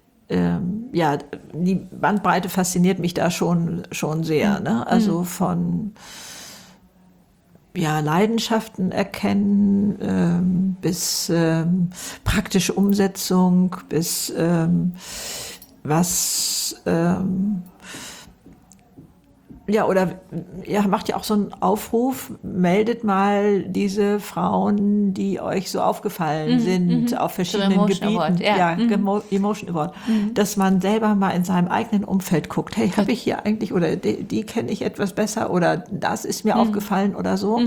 ähm, ja, die Bandbreite fasziniert mich da schon schon sehr. Ne? Also von ja, Leidenschaften erkennen, ähm, bis ähm, praktische Umsetzung, bis ähm, was ähm, Ja, oder ihr macht ja auch so einen Aufruf, meldet mal diese Frauen, die euch so aufgefallen sind, auf verschiedenen Emotion Gebieten. Award, ja. Ja, Gemo- Emotion Award. Dass man selber mal in seinem eigenen Umfeld guckt, hey, habe ich hier eigentlich, oder die, die kenne ich etwas besser, oder das ist mir aufgefallen oder so.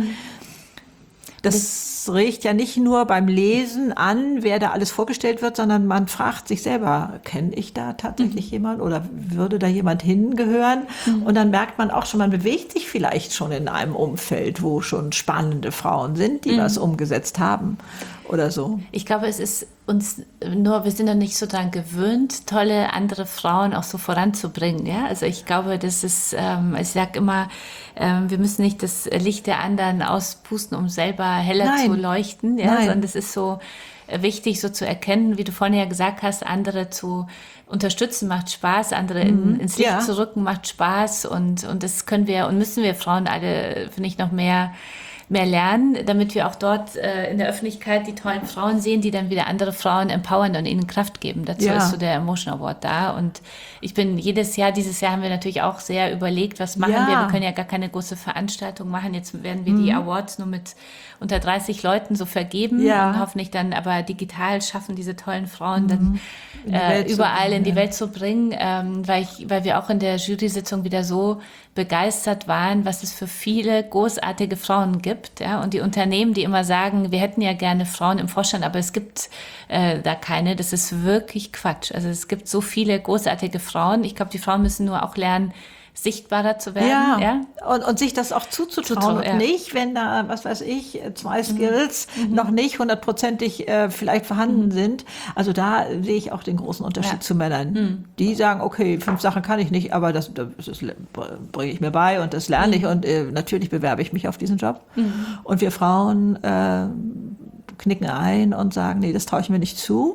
Das regt ja nicht nur beim Lesen an, wer da alles vorgestellt wird, sondern man fragt sich selber, kenne ich da tatsächlich mhm. jemand oder würde da jemand hingehören? Mhm. Und dann merkt man auch schon, man bewegt sich vielleicht schon in einem Umfeld, wo schon spannende Frauen sind, die mhm. was umgesetzt haben oder so. Ich glaube, es ist uns nur, wir sind noch nicht so daran gewöhnt, tolle andere Frauen auch so voranzubringen. Ja? Also ich glaube, das ist, ähm, ich sage immer, ähm, wir müssen nicht das Licht der anderen auspusten, um selber heller Nein. zu leuchten, ja? Sondern es ist so wichtig, so zu erkennen, wie du vorhin ja gesagt hast, andere zu unterstützen macht Spaß, andere in, ins Licht ja. zu rücken macht Spaß und, und das können wir und müssen wir Frauen alle, finde ich, noch mehr mehr lernen, damit wir auch dort äh, in der Öffentlichkeit die tollen Frauen sehen, die dann wieder andere Frauen empowern und ihnen Kraft geben. Dazu ja. ist so der Emotion Award da. Und ich bin jedes Jahr, dieses Jahr haben wir natürlich auch sehr überlegt, was machen ja. wir. Wir können ja gar keine große Veranstaltung machen. Jetzt werden wir mhm. die Awards nur mit unter dreißig Leuten so vergeben ja. und hoffentlich dann aber digital schaffen, diese tollen Frauen mhm. dann in äh, überall bringen, in die ja. Welt zu bringen, ähm, weil, ich, weil wir auch in der Jury-Sitzung wieder so begeistert waren, was es für viele großartige Frauen gibt. Ja? Und die Unternehmen, die immer sagen, wir hätten ja gerne Frauen im Vorstand, aber es gibt äh, da keine, das ist wirklich Quatsch. Also es gibt so viele großartige Frauen. Ich glaube, die Frauen müssen nur auch lernen, sichtbarer zu werden. Ja, ja? Und, und sich das auch zuzutrauen. Zutrauen, und ja. nicht, wenn da, was weiß ich, zwei Skills mhm. noch nicht hundertprozentig äh, vielleicht vorhanden mhm. sind. Also da sehe ich auch den großen Unterschied ja. zu Männern. Mhm. Die sagen, okay, fünf Sachen kann ich nicht, aber das, das, das bringe ich mir bei und das lerne mhm. ich und äh, natürlich bewerbe ich mich auf diesen Job. Mhm. Und wir Frauen äh, knicken ein und sagen, nee, das traue ich mir nicht zu.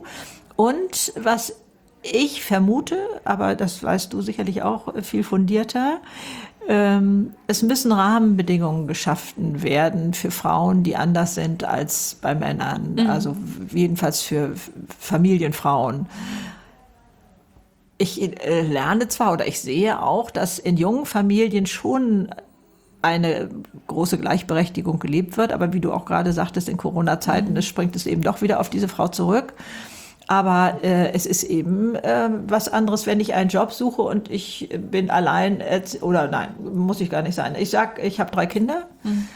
Und was ich vermute, aber das weißt du sicherlich auch viel fundierter, ähm, es müssen Rahmenbedingungen geschaffen werden für Frauen, die anders sind als bei Männern, mhm. also jedenfalls für Familienfrauen. Ich äh, lerne zwar oder ich sehe auch, dass in jungen Familien schon eine große Gleichberechtigung gelebt wird, aber wie du auch gerade sagtest, in Corona-Zeiten, mhm. es springt es eben doch wieder auf diese Frau zurück. Aber äh, es ist eben äh, was anderes, wenn ich einen Job suche und ich bin allein, oder nein, muss ich gar nicht sein. Ich sag, ich habe drei Kinder, mhm.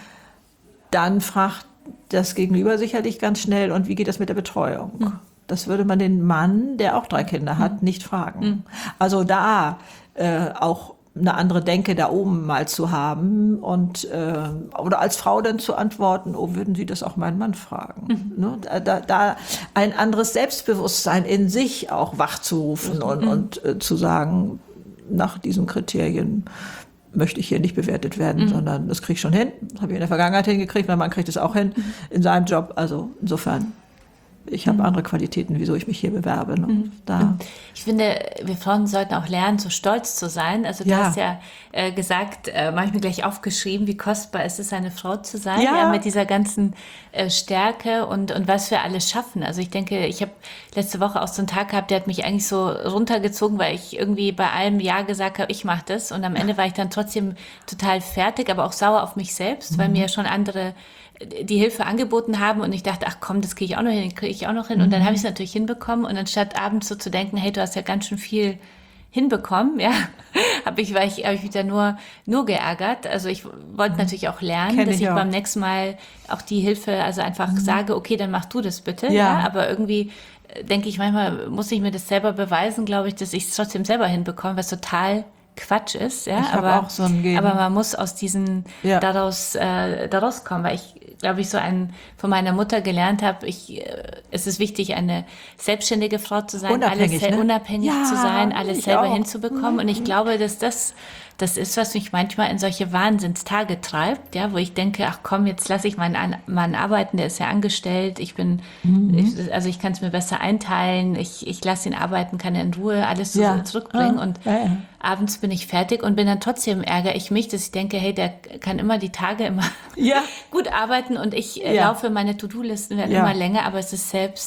dann fragt das Gegenüber sicherlich ganz schnell, und wie geht das mit der Betreuung? Mhm. Das würde man den Mann, der auch drei Kinder hat, mhm. nicht fragen. Mhm. Also da äh, auch eine andere Denke da oben mal zu haben und äh, oder als Frau dann zu antworten, oh, würden Sie das auch meinen Mann fragen? Mhm. Ne? Da, da ein anderes Selbstbewusstsein in sich auch wachzurufen mhm. und, und äh, zu sagen, nach diesen Kriterien möchte ich hier nicht bewertet werden, mhm. sondern das kriege ich schon hin. Das habe ich in der Vergangenheit hingekriegt, mein Mann kriegt es auch hin mhm. in seinem Job. Also insofern, ich habe mhm. andere Qualitäten, wieso ich mich hier bewerbe. Ne? Mhm. Da. Ich finde, wir Frauen sollten auch lernen, so stolz zu sein. Also du ja. hast ja äh, gesagt, äh, mache ich mir gleich aufgeschrieben, wie kostbar ist es, eine Frau zu sein, ja. Ja, mit dieser ganzen äh, Stärke und, und was wir alles schaffen. Also ich denke, ich habe letzte Woche auch so einen Tag gehabt, der hat mich eigentlich so runtergezogen, weil ich irgendwie bei allem Ja gesagt habe, ich mache das. Und am Ende war ich dann trotzdem total fertig, aber auch sauer auf mich selbst, mhm. weil mir schon andere die Hilfe angeboten haben und ich dachte, ach komm, das kriege ich auch noch hin, kriege ich auch noch hin. Und dann habe ich es natürlich hinbekommen und anstatt abends so zu denken, hey, du hast ja ganz schön viel hinbekommen, ja, habe ich, weil ich, habe ich mich da nur, nur geärgert. Also ich wollte mhm. natürlich auch lernen, Kenn dass ich, ich beim nächsten Mal auch die Hilfe, also einfach mhm. sage, okay, dann mach du das bitte. Ja. Ja, aber irgendwie denke ich, manchmal muss ich mir das selber beweisen, glaube ich, dass ich es trotzdem selber hinbekomme, was total Quatsch ist, ja, ich aber, auch so ein aber man muss aus diesen, ja. daraus, äh, daraus kommen, weil ich, glaube ich, so ein, von meiner Mutter gelernt habe, ich, äh, es ist wichtig, eine selbstständige Frau zu sein, unabhängig, alles ne? unabhängig ja, zu sein, alles selber auch. hinzubekommen Mhm. und ich glaube, dass das das ist, was mich manchmal in solche Wahnsinnstage treibt, ja, wo ich denke, ach komm, jetzt lasse ich meinen Mann arbeiten, der ist ja angestellt, ich bin, mhm. ich, also ich kann es mir besser einteilen, ich, ich lasse ihn arbeiten, kann in Ruhe alles so ja. zurückbringen ah. und ja, ja. abends bin ich fertig und bin dann trotzdem, ärgere ich mich, dass ich denke, hey, der kann immer die Tage immer ja. gut arbeiten und ich äh, ja. laufe, meine To-Do-Listen werden ja. immer länger, aber es ist selbst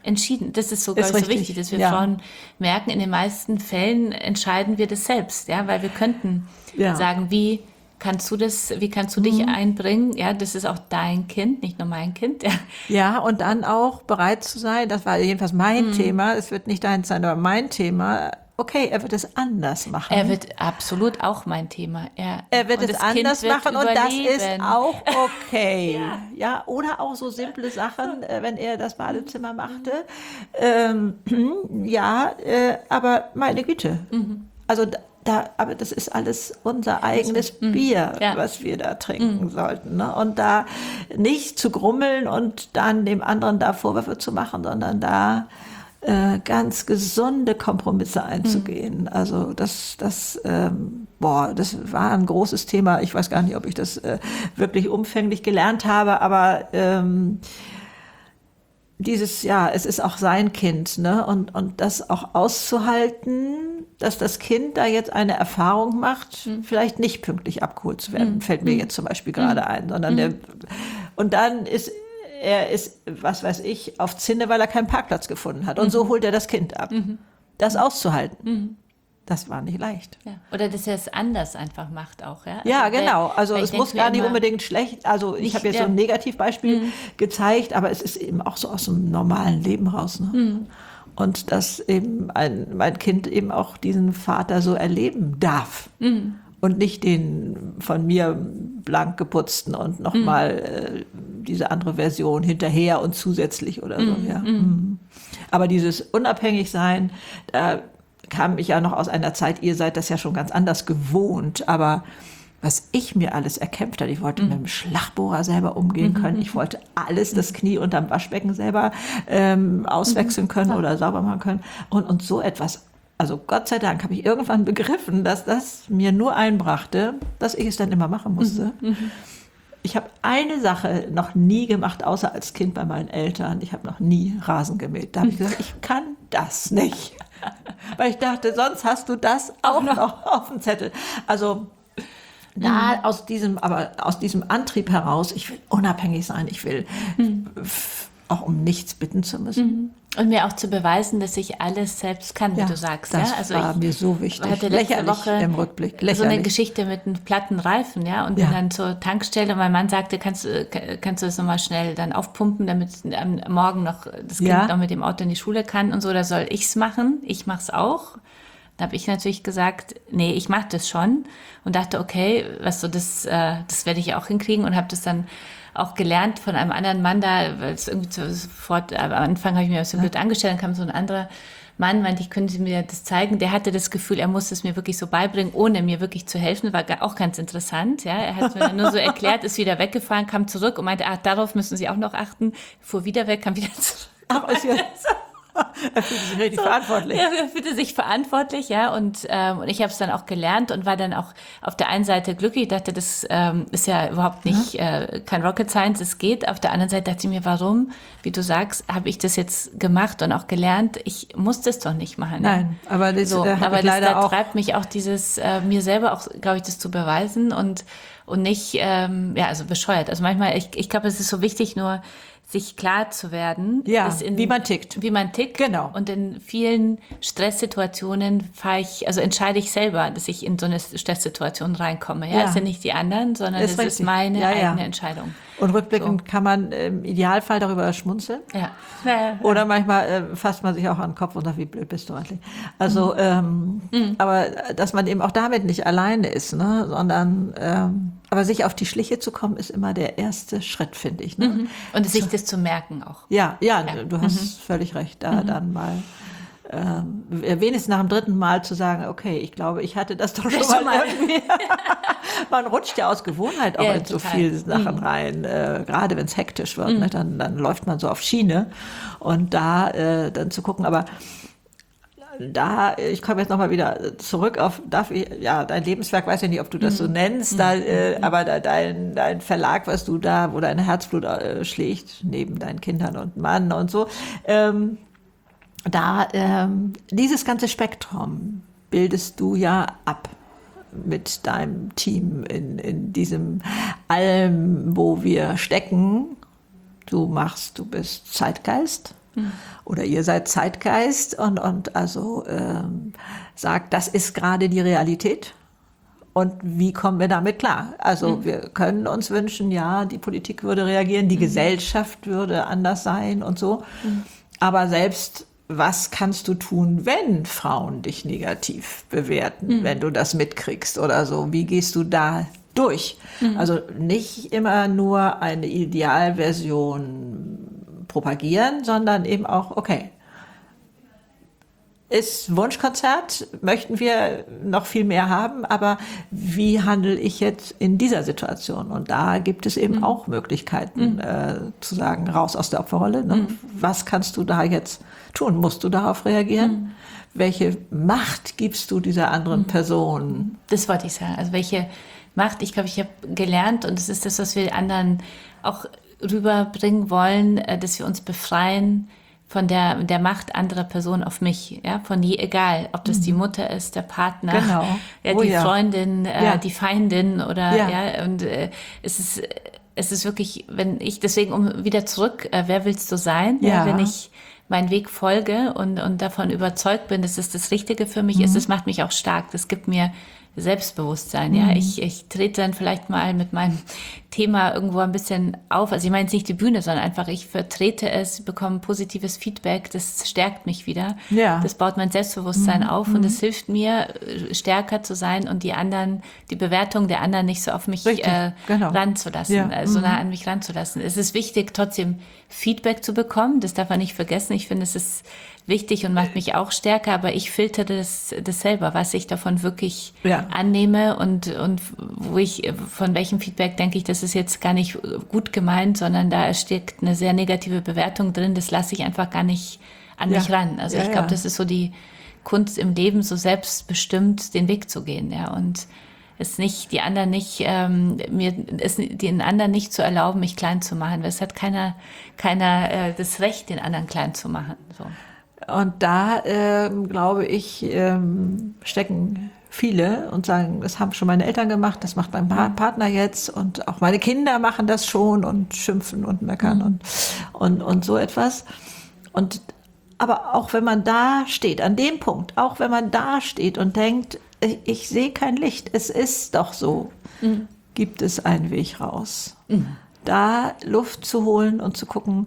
entschieden. Das ist so, glaube Ist ich, so richtig, wichtig, dass wir ja. Frauen merken, in den meisten Fällen entscheiden wir das selbst, ja, weil wir könnten Ja. sagen, wie kannst du das, wie kannst du dich einbringen? Ja, das ist auch dein Kind, nicht nur mein Kind. Ja, Ja, und dann auch bereit zu sein, das war jedenfalls mein Thema, es wird nicht dein sein, aber mein Thema, okay, er wird es anders machen. er wird absolut auch mein Thema. Ja. Er wird Und es das Kind anders wird machen und das ist überleben. auch okay. ja. Oder auch so simple Sachen, äh, wenn er das Badezimmer machte. Ähm, ja, äh, aber meine Güte. Also da, da, aber das ist alles unser eigenes Bier, Ja. was wir da trinken sollten. Ne? Und da nicht zu grummeln und dann dem anderen da Vorwürfe zu machen, sondern da äh, ganz gesunde Kompromisse einzugehen. Also das, das, ähm, boah, das war ein großes Thema. Ich weiß gar nicht, ob ich das äh, wirklich umfänglich gelernt habe, aber ähm, dieses, ja, es ist auch sein Kind, ne? Und, und das auch auszuhalten, dass das Kind da jetzt eine Erfahrung macht, vielleicht nicht pünktlich abgeholt zu werden, fällt mir jetzt zum Beispiel gerade ein, sondern der, und dann ist, er ist, was weiß ich, auf Zinne, weil er keinen Parkplatz gefunden hat. Und so holt er das Kind ab. Das auszuhalten, das war nicht leicht. Ja. Oder dass er es anders einfach macht auch. Ja, Ja, Also, genau. weil- Also weil es ich muss denk mir gar nicht immer, unbedingt schlecht, also ich Nicht- habe jetzt ja. so ein Negativbeispiel gezeigt, aber es ist eben auch so aus dem normalen Leben raus. Ne? Und dass eben ein, mein Kind eben auch diesen Vater so erleben darf. Und nicht den von mir blank geputzten und nochmal äh, diese andere Version hinterher und zusätzlich oder so. Ja. Mhm. Aber dieses Unabhängigsein, da kam ich ja noch aus einer Zeit, ihr seid das ja schon ganz anders gewohnt, aber was ich mir alles erkämpft habe, ich wollte mit dem Schlagbohrer selber umgehen können, ich wollte alles, das Knie unterm Waschbecken selber ähm, auswechseln können oder sauber machen können und, und so etwas. Also Gott sei Dank habe ich irgendwann begriffen, dass das mir nur einbrachte, dass ich es dann immer machen musste. Ich habe eine Sache noch nie gemacht, außer als Kind bei meinen Eltern. Ich habe noch nie Rasen gemäht. Da habe ich gesagt, ich kann das nicht. Weil ich dachte, sonst hast du das auch noch auf dem Zettel. Also da aus diesem, aber aus diesem Antrieb heraus, ich will unabhängig sein, ich will f- auch um nichts bitten zu müssen. Und mir auch zu beweisen, dass ich alles selbst kann, wie Ja, du sagst. das ja? Also war ich mir so wichtig. hatte letzte Lächerlich Woche im Rückblick. so eine Lächerlich. Geschichte mit einem platten Reifen, ja, und Ja. bin dann zur Tankstelle und mein Mann sagte, kannst, du- kannst du das nochmal schnell dann aufpumpen, damit am Morgen noch das Kind Ja. noch mit dem Auto in die Schule kann und so, oder soll ich's machen? Ich mach's auch. Da habe ich natürlich gesagt, nee, ich mache das schon und dachte, okay, was so das, äh, das werde ich auch hinkriegen und habe das dann auch gelernt von einem anderen Mann da, weil es irgendwie so sofort, aber am Anfang habe ich mir so blöd angestellt, dann kam so ein anderer Mann, meinte ich, können Sie mir das zeigen? Der hatte das Gefühl, er muss es mir wirklich so beibringen, ohne mir wirklich zu helfen. War ga- auch ganz interessant. Ja, er hat mir nur so erklärt, ist wieder weggefahren, kam zurück und meinte, ach, darauf müssen Sie auch noch achten. Fuhr wieder weg, kam wieder zurück. Ach, ist ja, er fühlt sich richtig verantwortlich. Ja, er fühlte sich verantwortlich, ja, und, ähm, und ich habe es dann auch gelernt und war dann auch auf der einen Seite glücklich, dachte, das ähm, ist ja überhaupt nicht äh, kein Rocket Science, es geht. Auf der anderen Seite dachte ich mir, warum, wie du sagst, habe ich das jetzt gemacht und auch gelernt? Ich muss das doch nicht machen. Ja? Nein, aber das So, äh, habe aber ich das, leider da auch. treibt mich auch dieses, äh, mir selber auch, glaube ich, das zu beweisen und, und nicht, ähm, ja, also bescheuert. Also manchmal, ich, ich glaube, es ist so wichtig, nur sich klar zu werden, Ja, dass in, wie man tickt. Wie man tickt. Genau. Und in vielen Stresssituationen fahre ich, also entscheide ich selber, dass ich in so eine Stresssituation reinkomme. Ja, Ja. es sind nicht die anderen, sondern Ist es ist richtig. meine Ja, ja. eigene Entscheidung. Und rückblickend kann man im Idealfall darüber schmunzeln. Ja. Oder manchmal äh, fasst man sich auch an den Kopf und sagt, wie blöd bist du eigentlich. Also, ähm, aber äh, dass man eben auch damit nicht alleine ist, ne? Sondern, ähm, aber sich auf die Schliche zu kommen, ist immer der erste Schritt, finde ich. Ne? Und sich das zu merken auch. Ja, ja, du hast völlig recht, da dann mal ähm, wenigstens nach dem dritten Mal zu sagen, okay, ich glaube, ich hatte das doch schon, schon mal mal. irgendwie. Man rutscht ja aus Gewohnheit auch Ja, in so total. viele Sachen rein, äh, gerade wenn es hektisch wird, ne? dann, dann läuft man so auf Schiene und da äh, dann zu gucken, aber da, ich komme jetzt nochmal wieder zurück auf, darf ich, ja, dein Lebenswerk, weiß ich nicht, ob du das so nennst, da, äh, aber da, dein, dein Verlag, was du da, wo dein Herzblut äh, schlägt, neben deinen Kindern und Mann und so, ähm, da, ähm, dieses ganze Spektrum bildest du ja ab mit deinem Team in, in diesem allem, wo wir stecken. Du machst, du bist Zeitgeist, Oder ihr seid Zeitgeist und, und also ähm, sagt, das ist gerade die Realität. Und wie kommen wir damit klar? Also mhm. wir können uns wünschen, ja, die Politik würde reagieren, die mhm. Gesellschaft würde anders sein und so. Mhm. Aber selbst, was kannst du tun, wenn Frauen dich negativ bewerten, mhm. wenn du das mitkriegst oder so? Wie gehst du da durch? Mhm. Also nicht immer nur eine Idealversion propagieren, sondern eben auch, okay, ist Wunschkonzert, möchten wir noch viel mehr haben, aber wie handle ich jetzt in dieser Situation? Und da gibt es eben mhm. auch Möglichkeiten, mhm. äh, zu sagen, raus aus der Opferrolle. Ne? Mhm. Was kannst du da jetzt tun? Musst du darauf reagieren? Mhm. Welche Macht gibst du dieser anderen mhm. Person? Das wollte ich sagen. Also welche Macht? Ich glaube, ich habe gelernt, und das ist das, was wir anderen auch rüberbringen wollen, dass wir uns befreien von der, der Macht anderer Personen auf mich, ja, von je, egal, ob das die Mutter ist, der Partner, genau. ja, oh, die ja. Freundin, äh, ja. die Feindin oder, ja, ja und äh, es ist, es ist wirklich, wenn ich, deswegen, um wieder zurück, äh, wer willst du sein, ja. Ja, wenn ich meinen Weg folge und, und davon überzeugt bin, dass es das Richtige für mich mhm. ist, das macht mich auch stark, das gibt mir Selbstbewusstsein, mhm. ja. Ich, ich trete dann vielleicht mal mit meinem Thema irgendwo ein bisschen auf. Also ich meine jetzt nicht die Bühne, sondern einfach, ich vertrete es, bekomme positives Feedback, das stärkt mich wieder. Ja. Das baut mein Selbstbewusstsein mhm. auf und es hilft mir, stärker zu sein und die anderen, die Bewertung der anderen nicht so auf mich äh, genau. ranzulassen, ja. äh, so mhm. nah an mich ranzulassen. Es ist wichtig, trotzdem Feedback zu bekommen. Das darf man nicht vergessen. Ich finde, es ist wichtig und macht mich auch stärker, aber ich filtere das, das selber, was ich davon wirklich ja. annehme und, und wo ich, von welchem Feedback denke ich, das ist jetzt gar nicht gut gemeint, sondern da steckt eine sehr negative Bewertung drin, das lasse ich einfach gar nicht an ja. mich ran. Also ja, ich glaube, ja. das ist so die Kunst im Leben, so selbstbestimmt den Weg zu gehen, ja, und es nicht, die anderen nicht, ähm, mir, es den anderen nicht zu erlauben, mich klein zu machen, weil es hat keiner, keiner äh, das Recht, den anderen klein zu machen, so. Und da, ähm, glaube ich, ähm, stecken viele und sagen, das haben schon meine Eltern gemacht, das macht mein pa- Partner jetzt und auch meine Kinder machen das schon und schimpfen und meckern mhm. und, und, und so etwas. Und, aber auch wenn man da steht, an dem Punkt, auch wenn man da steht und denkt, ich, ich sehe kein Licht, es ist doch so, mhm. gibt es einen Weg raus. Mhm. Da Luft zu holen und zu gucken,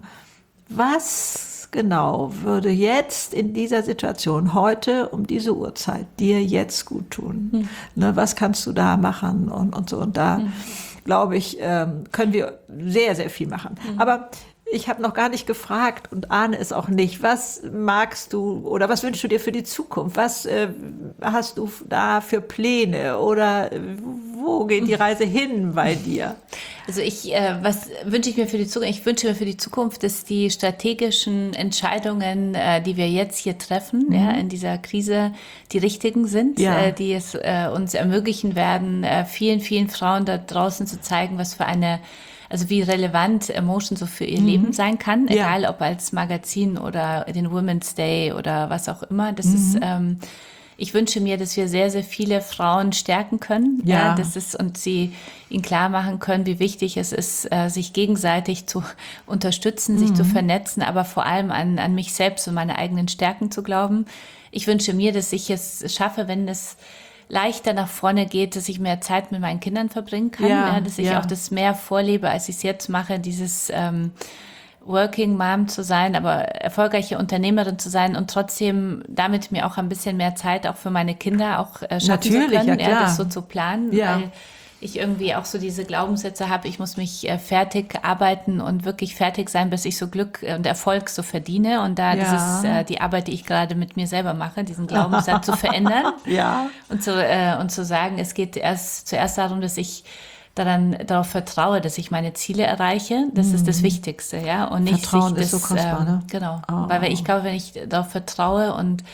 was genau würde jetzt in dieser Situation, heute um diese Uhrzeit, dir jetzt gut tun? Hm. Ne, was kannst du da machen und, und so. Und da, hm. glaube ich, ähm, können wir sehr, sehr viel machen. Hm. Aber ich habe noch gar nicht gefragt und ahne es auch nicht. Was magst du oder was wünschst du dir für die Zukunft? Was äh, hast du da für Pläne oder wo geht die Reise hin bei dir? Also ich, äh, was wünsche ich mir für die Zukunft? Ich wünsche mir für die Zukunft, dass die strategischen Entscheidungen, äh, die wir jetzt hier treffen, mhm. ja, in dieser Krise, die richtigen sind, ja. äh, die es äh, uns ermöglichen werden, äh, vielen, vielen Frauen da draußen zu zeigen, was für eine also wie relevant Emotion so für ihr mhm. Leben sein kann, egal ja. ob als Magazin oder den Women's Day oder was auch immer. Das mhm. ist, ähm, ich wünsche mir, dass wir sehr, sehr viele Frauen stärken können, ja. ja das ist, und sie ihnen klar machen können, wie wichtig es ist, äh, sich gegenseitig zu unterstützen, mhm. sich zu vernetzen, aber vor allem an, an mich selbst und meine eigenen Stärken zu glauben. Ich wünsche mir, dass ich es schaffe, wenn es leichter nach vorne geht, dass ich mehr Zeit mit meinen Kindern verbringen kann, ja, ja, dass ich ja. auch das mehr vorlebe, als ich es jetzt mache, dieses ähm, Working Mom zu sein, aber erfolgreiche Unternehmerin zu sein und trotzdem damit mir auch ein bisschen mehr Zeit auch für meine Kinder auch äh, schaffen Natürlich, zu können, ja, klar. Ja, das so zu planen, ja. weil ich irgendwie auch so diese Glaubenssätze habe, ich muss mich äh, fertig arbeiten und wirklich fertig sein, bis ich so Glück und Erfolg so verdiene. Und da ja. das ist äh, die Arbeit, die ich gerade mit mir selber mache, diesen Glaubenssatz zu verändern ja. und, zu, äh, und zu sagen, es geht erst zuerst darum, dass ich daran darauf vertraue, dass ich meine Ziele erreiche. Das mm. ist das Wichtigste, ja. Und nicht Vertrauen sich ist das, so kostbar, ähm, ne? Genau. Oh. Weil ich glaube, wenn ich darauf vertraue und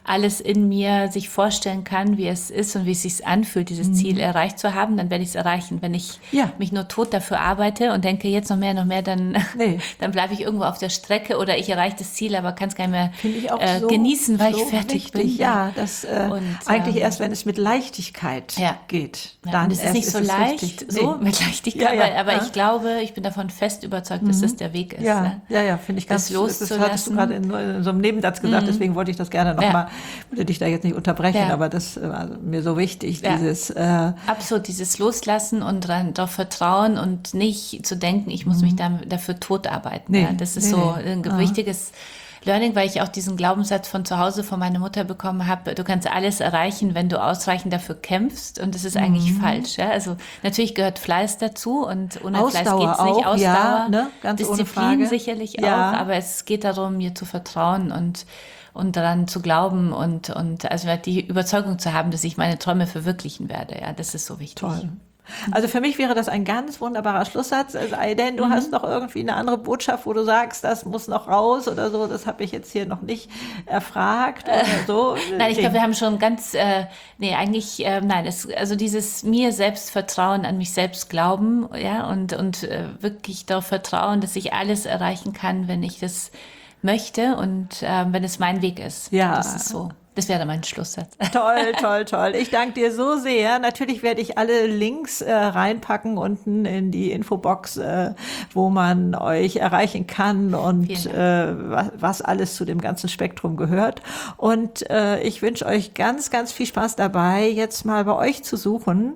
alles in mir sich vorstellen kann, wie es ist und wie es sich anfühlt, dieses Ziel erreicht zu haben, dann werde ich es erreichen. Wenn ich Ja. mich nur tot dafür arbeite und denke, jetzt noch mehr, noch mehr, dann, Nee. dann bleibe ich irgendwo auf der Strecke oder ich erreiche das Ziel, aber kann es gar nicht mehr Finde ich auch äh, so, genießen, weil so ich fertig wichtig. bin. Ja, das äh, Und, eigentlich ähm, erst, wenn es mit Leichtigkeit Ja. geht. Ja, Dann und es ist erst nicht so es leicht, richtig. so Nee. mit Leichtigkeit, Ja, ja, aber, aber ja. ich glaube, ich bin davon fest überzeugt, dass das der Weg ist. Ja, ne? ja, ja, finde ich ganz, Das das hattest du loszulassen. gerade in, in so einem Nebensatz gesagt, deswegen wollte ich das gerne Ja. nochmal, würde dich da jetzt nicht unterbrechen, Ja. aber das äh, war mir so wichtig, Ja. dieses, äh, Absolut, dieses Loslassen und dran, darauf vertrauen und nicht zu denken, ich muss mich da, dafür totarbeiten. Nee, ja. Das ist nee, so nee. ein Ah. wichtiges Learning, weil ich auch diesen Glaubenssatz von zu Hause von meiner Mutter bekommen habe, du kannst alles erreichen, wenn du ausreichend dafür kämpfst, und das ist eigentlich falsch. Ja? Also natürlich gehört Fleiß dazu und ohne Ausdauer Fleiß geht's nicht. auch, Ausdauer, ja, ne? Ganz ohne Disziplin Frage. sicherlich Ja. auch, aber es geht darum, mir zu vertrauen und und daran zu glauben und, und also die Überzeugung zu haben, dass ich meine Träume verwirklichen werde. Ja, das ist so wichtig. toll. Also für mich wäre das ein ganz wunderbarer Schlusssatz, es sei denn, du Mhm. hast noch irgendwie eine andere Botschaft, wo du sagst, das muss noch raus oder so, das habe ich jetzt hier noch nicht erfragt oder so. Nein, ich Nee. glaube, wir haben schon ganz, äh, nee, eigentlich, äh, nein, es, also dieses mir selbst vertrauen, an mich selbst glauben, ja, und, und äh, wirklich darauf vertrauen, dass ich alles erreichen kann, wenn ich das möchte und äh, wenn es mein Weg ist. Ja. Das ist so. Das wäre mein Schlusssatz. Toll, toll, toll. Ich danke dir so sehr. Natürlich werde ich alle Links äh, reinpacken unten in die Infobox, äh, wo man euch erreichen kann und Vielen äh, was, was alles zu dem ganzen Spektrum gehört. Und äh, ich wünsche euch ganz, ganz viel Spaß dabei, jetzt mal bei euch zu suchen,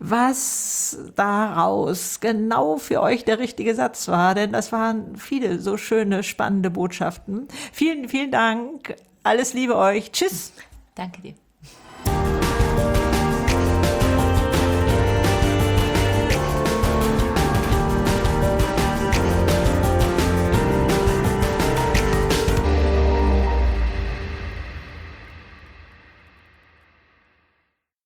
was daraus genau für euch der richtige Satz war. Denn das waren viele so schöne, spannende Botschaften. Vielen, vielen Dank. Alles Liebe euch. Tschüss. Danke dir.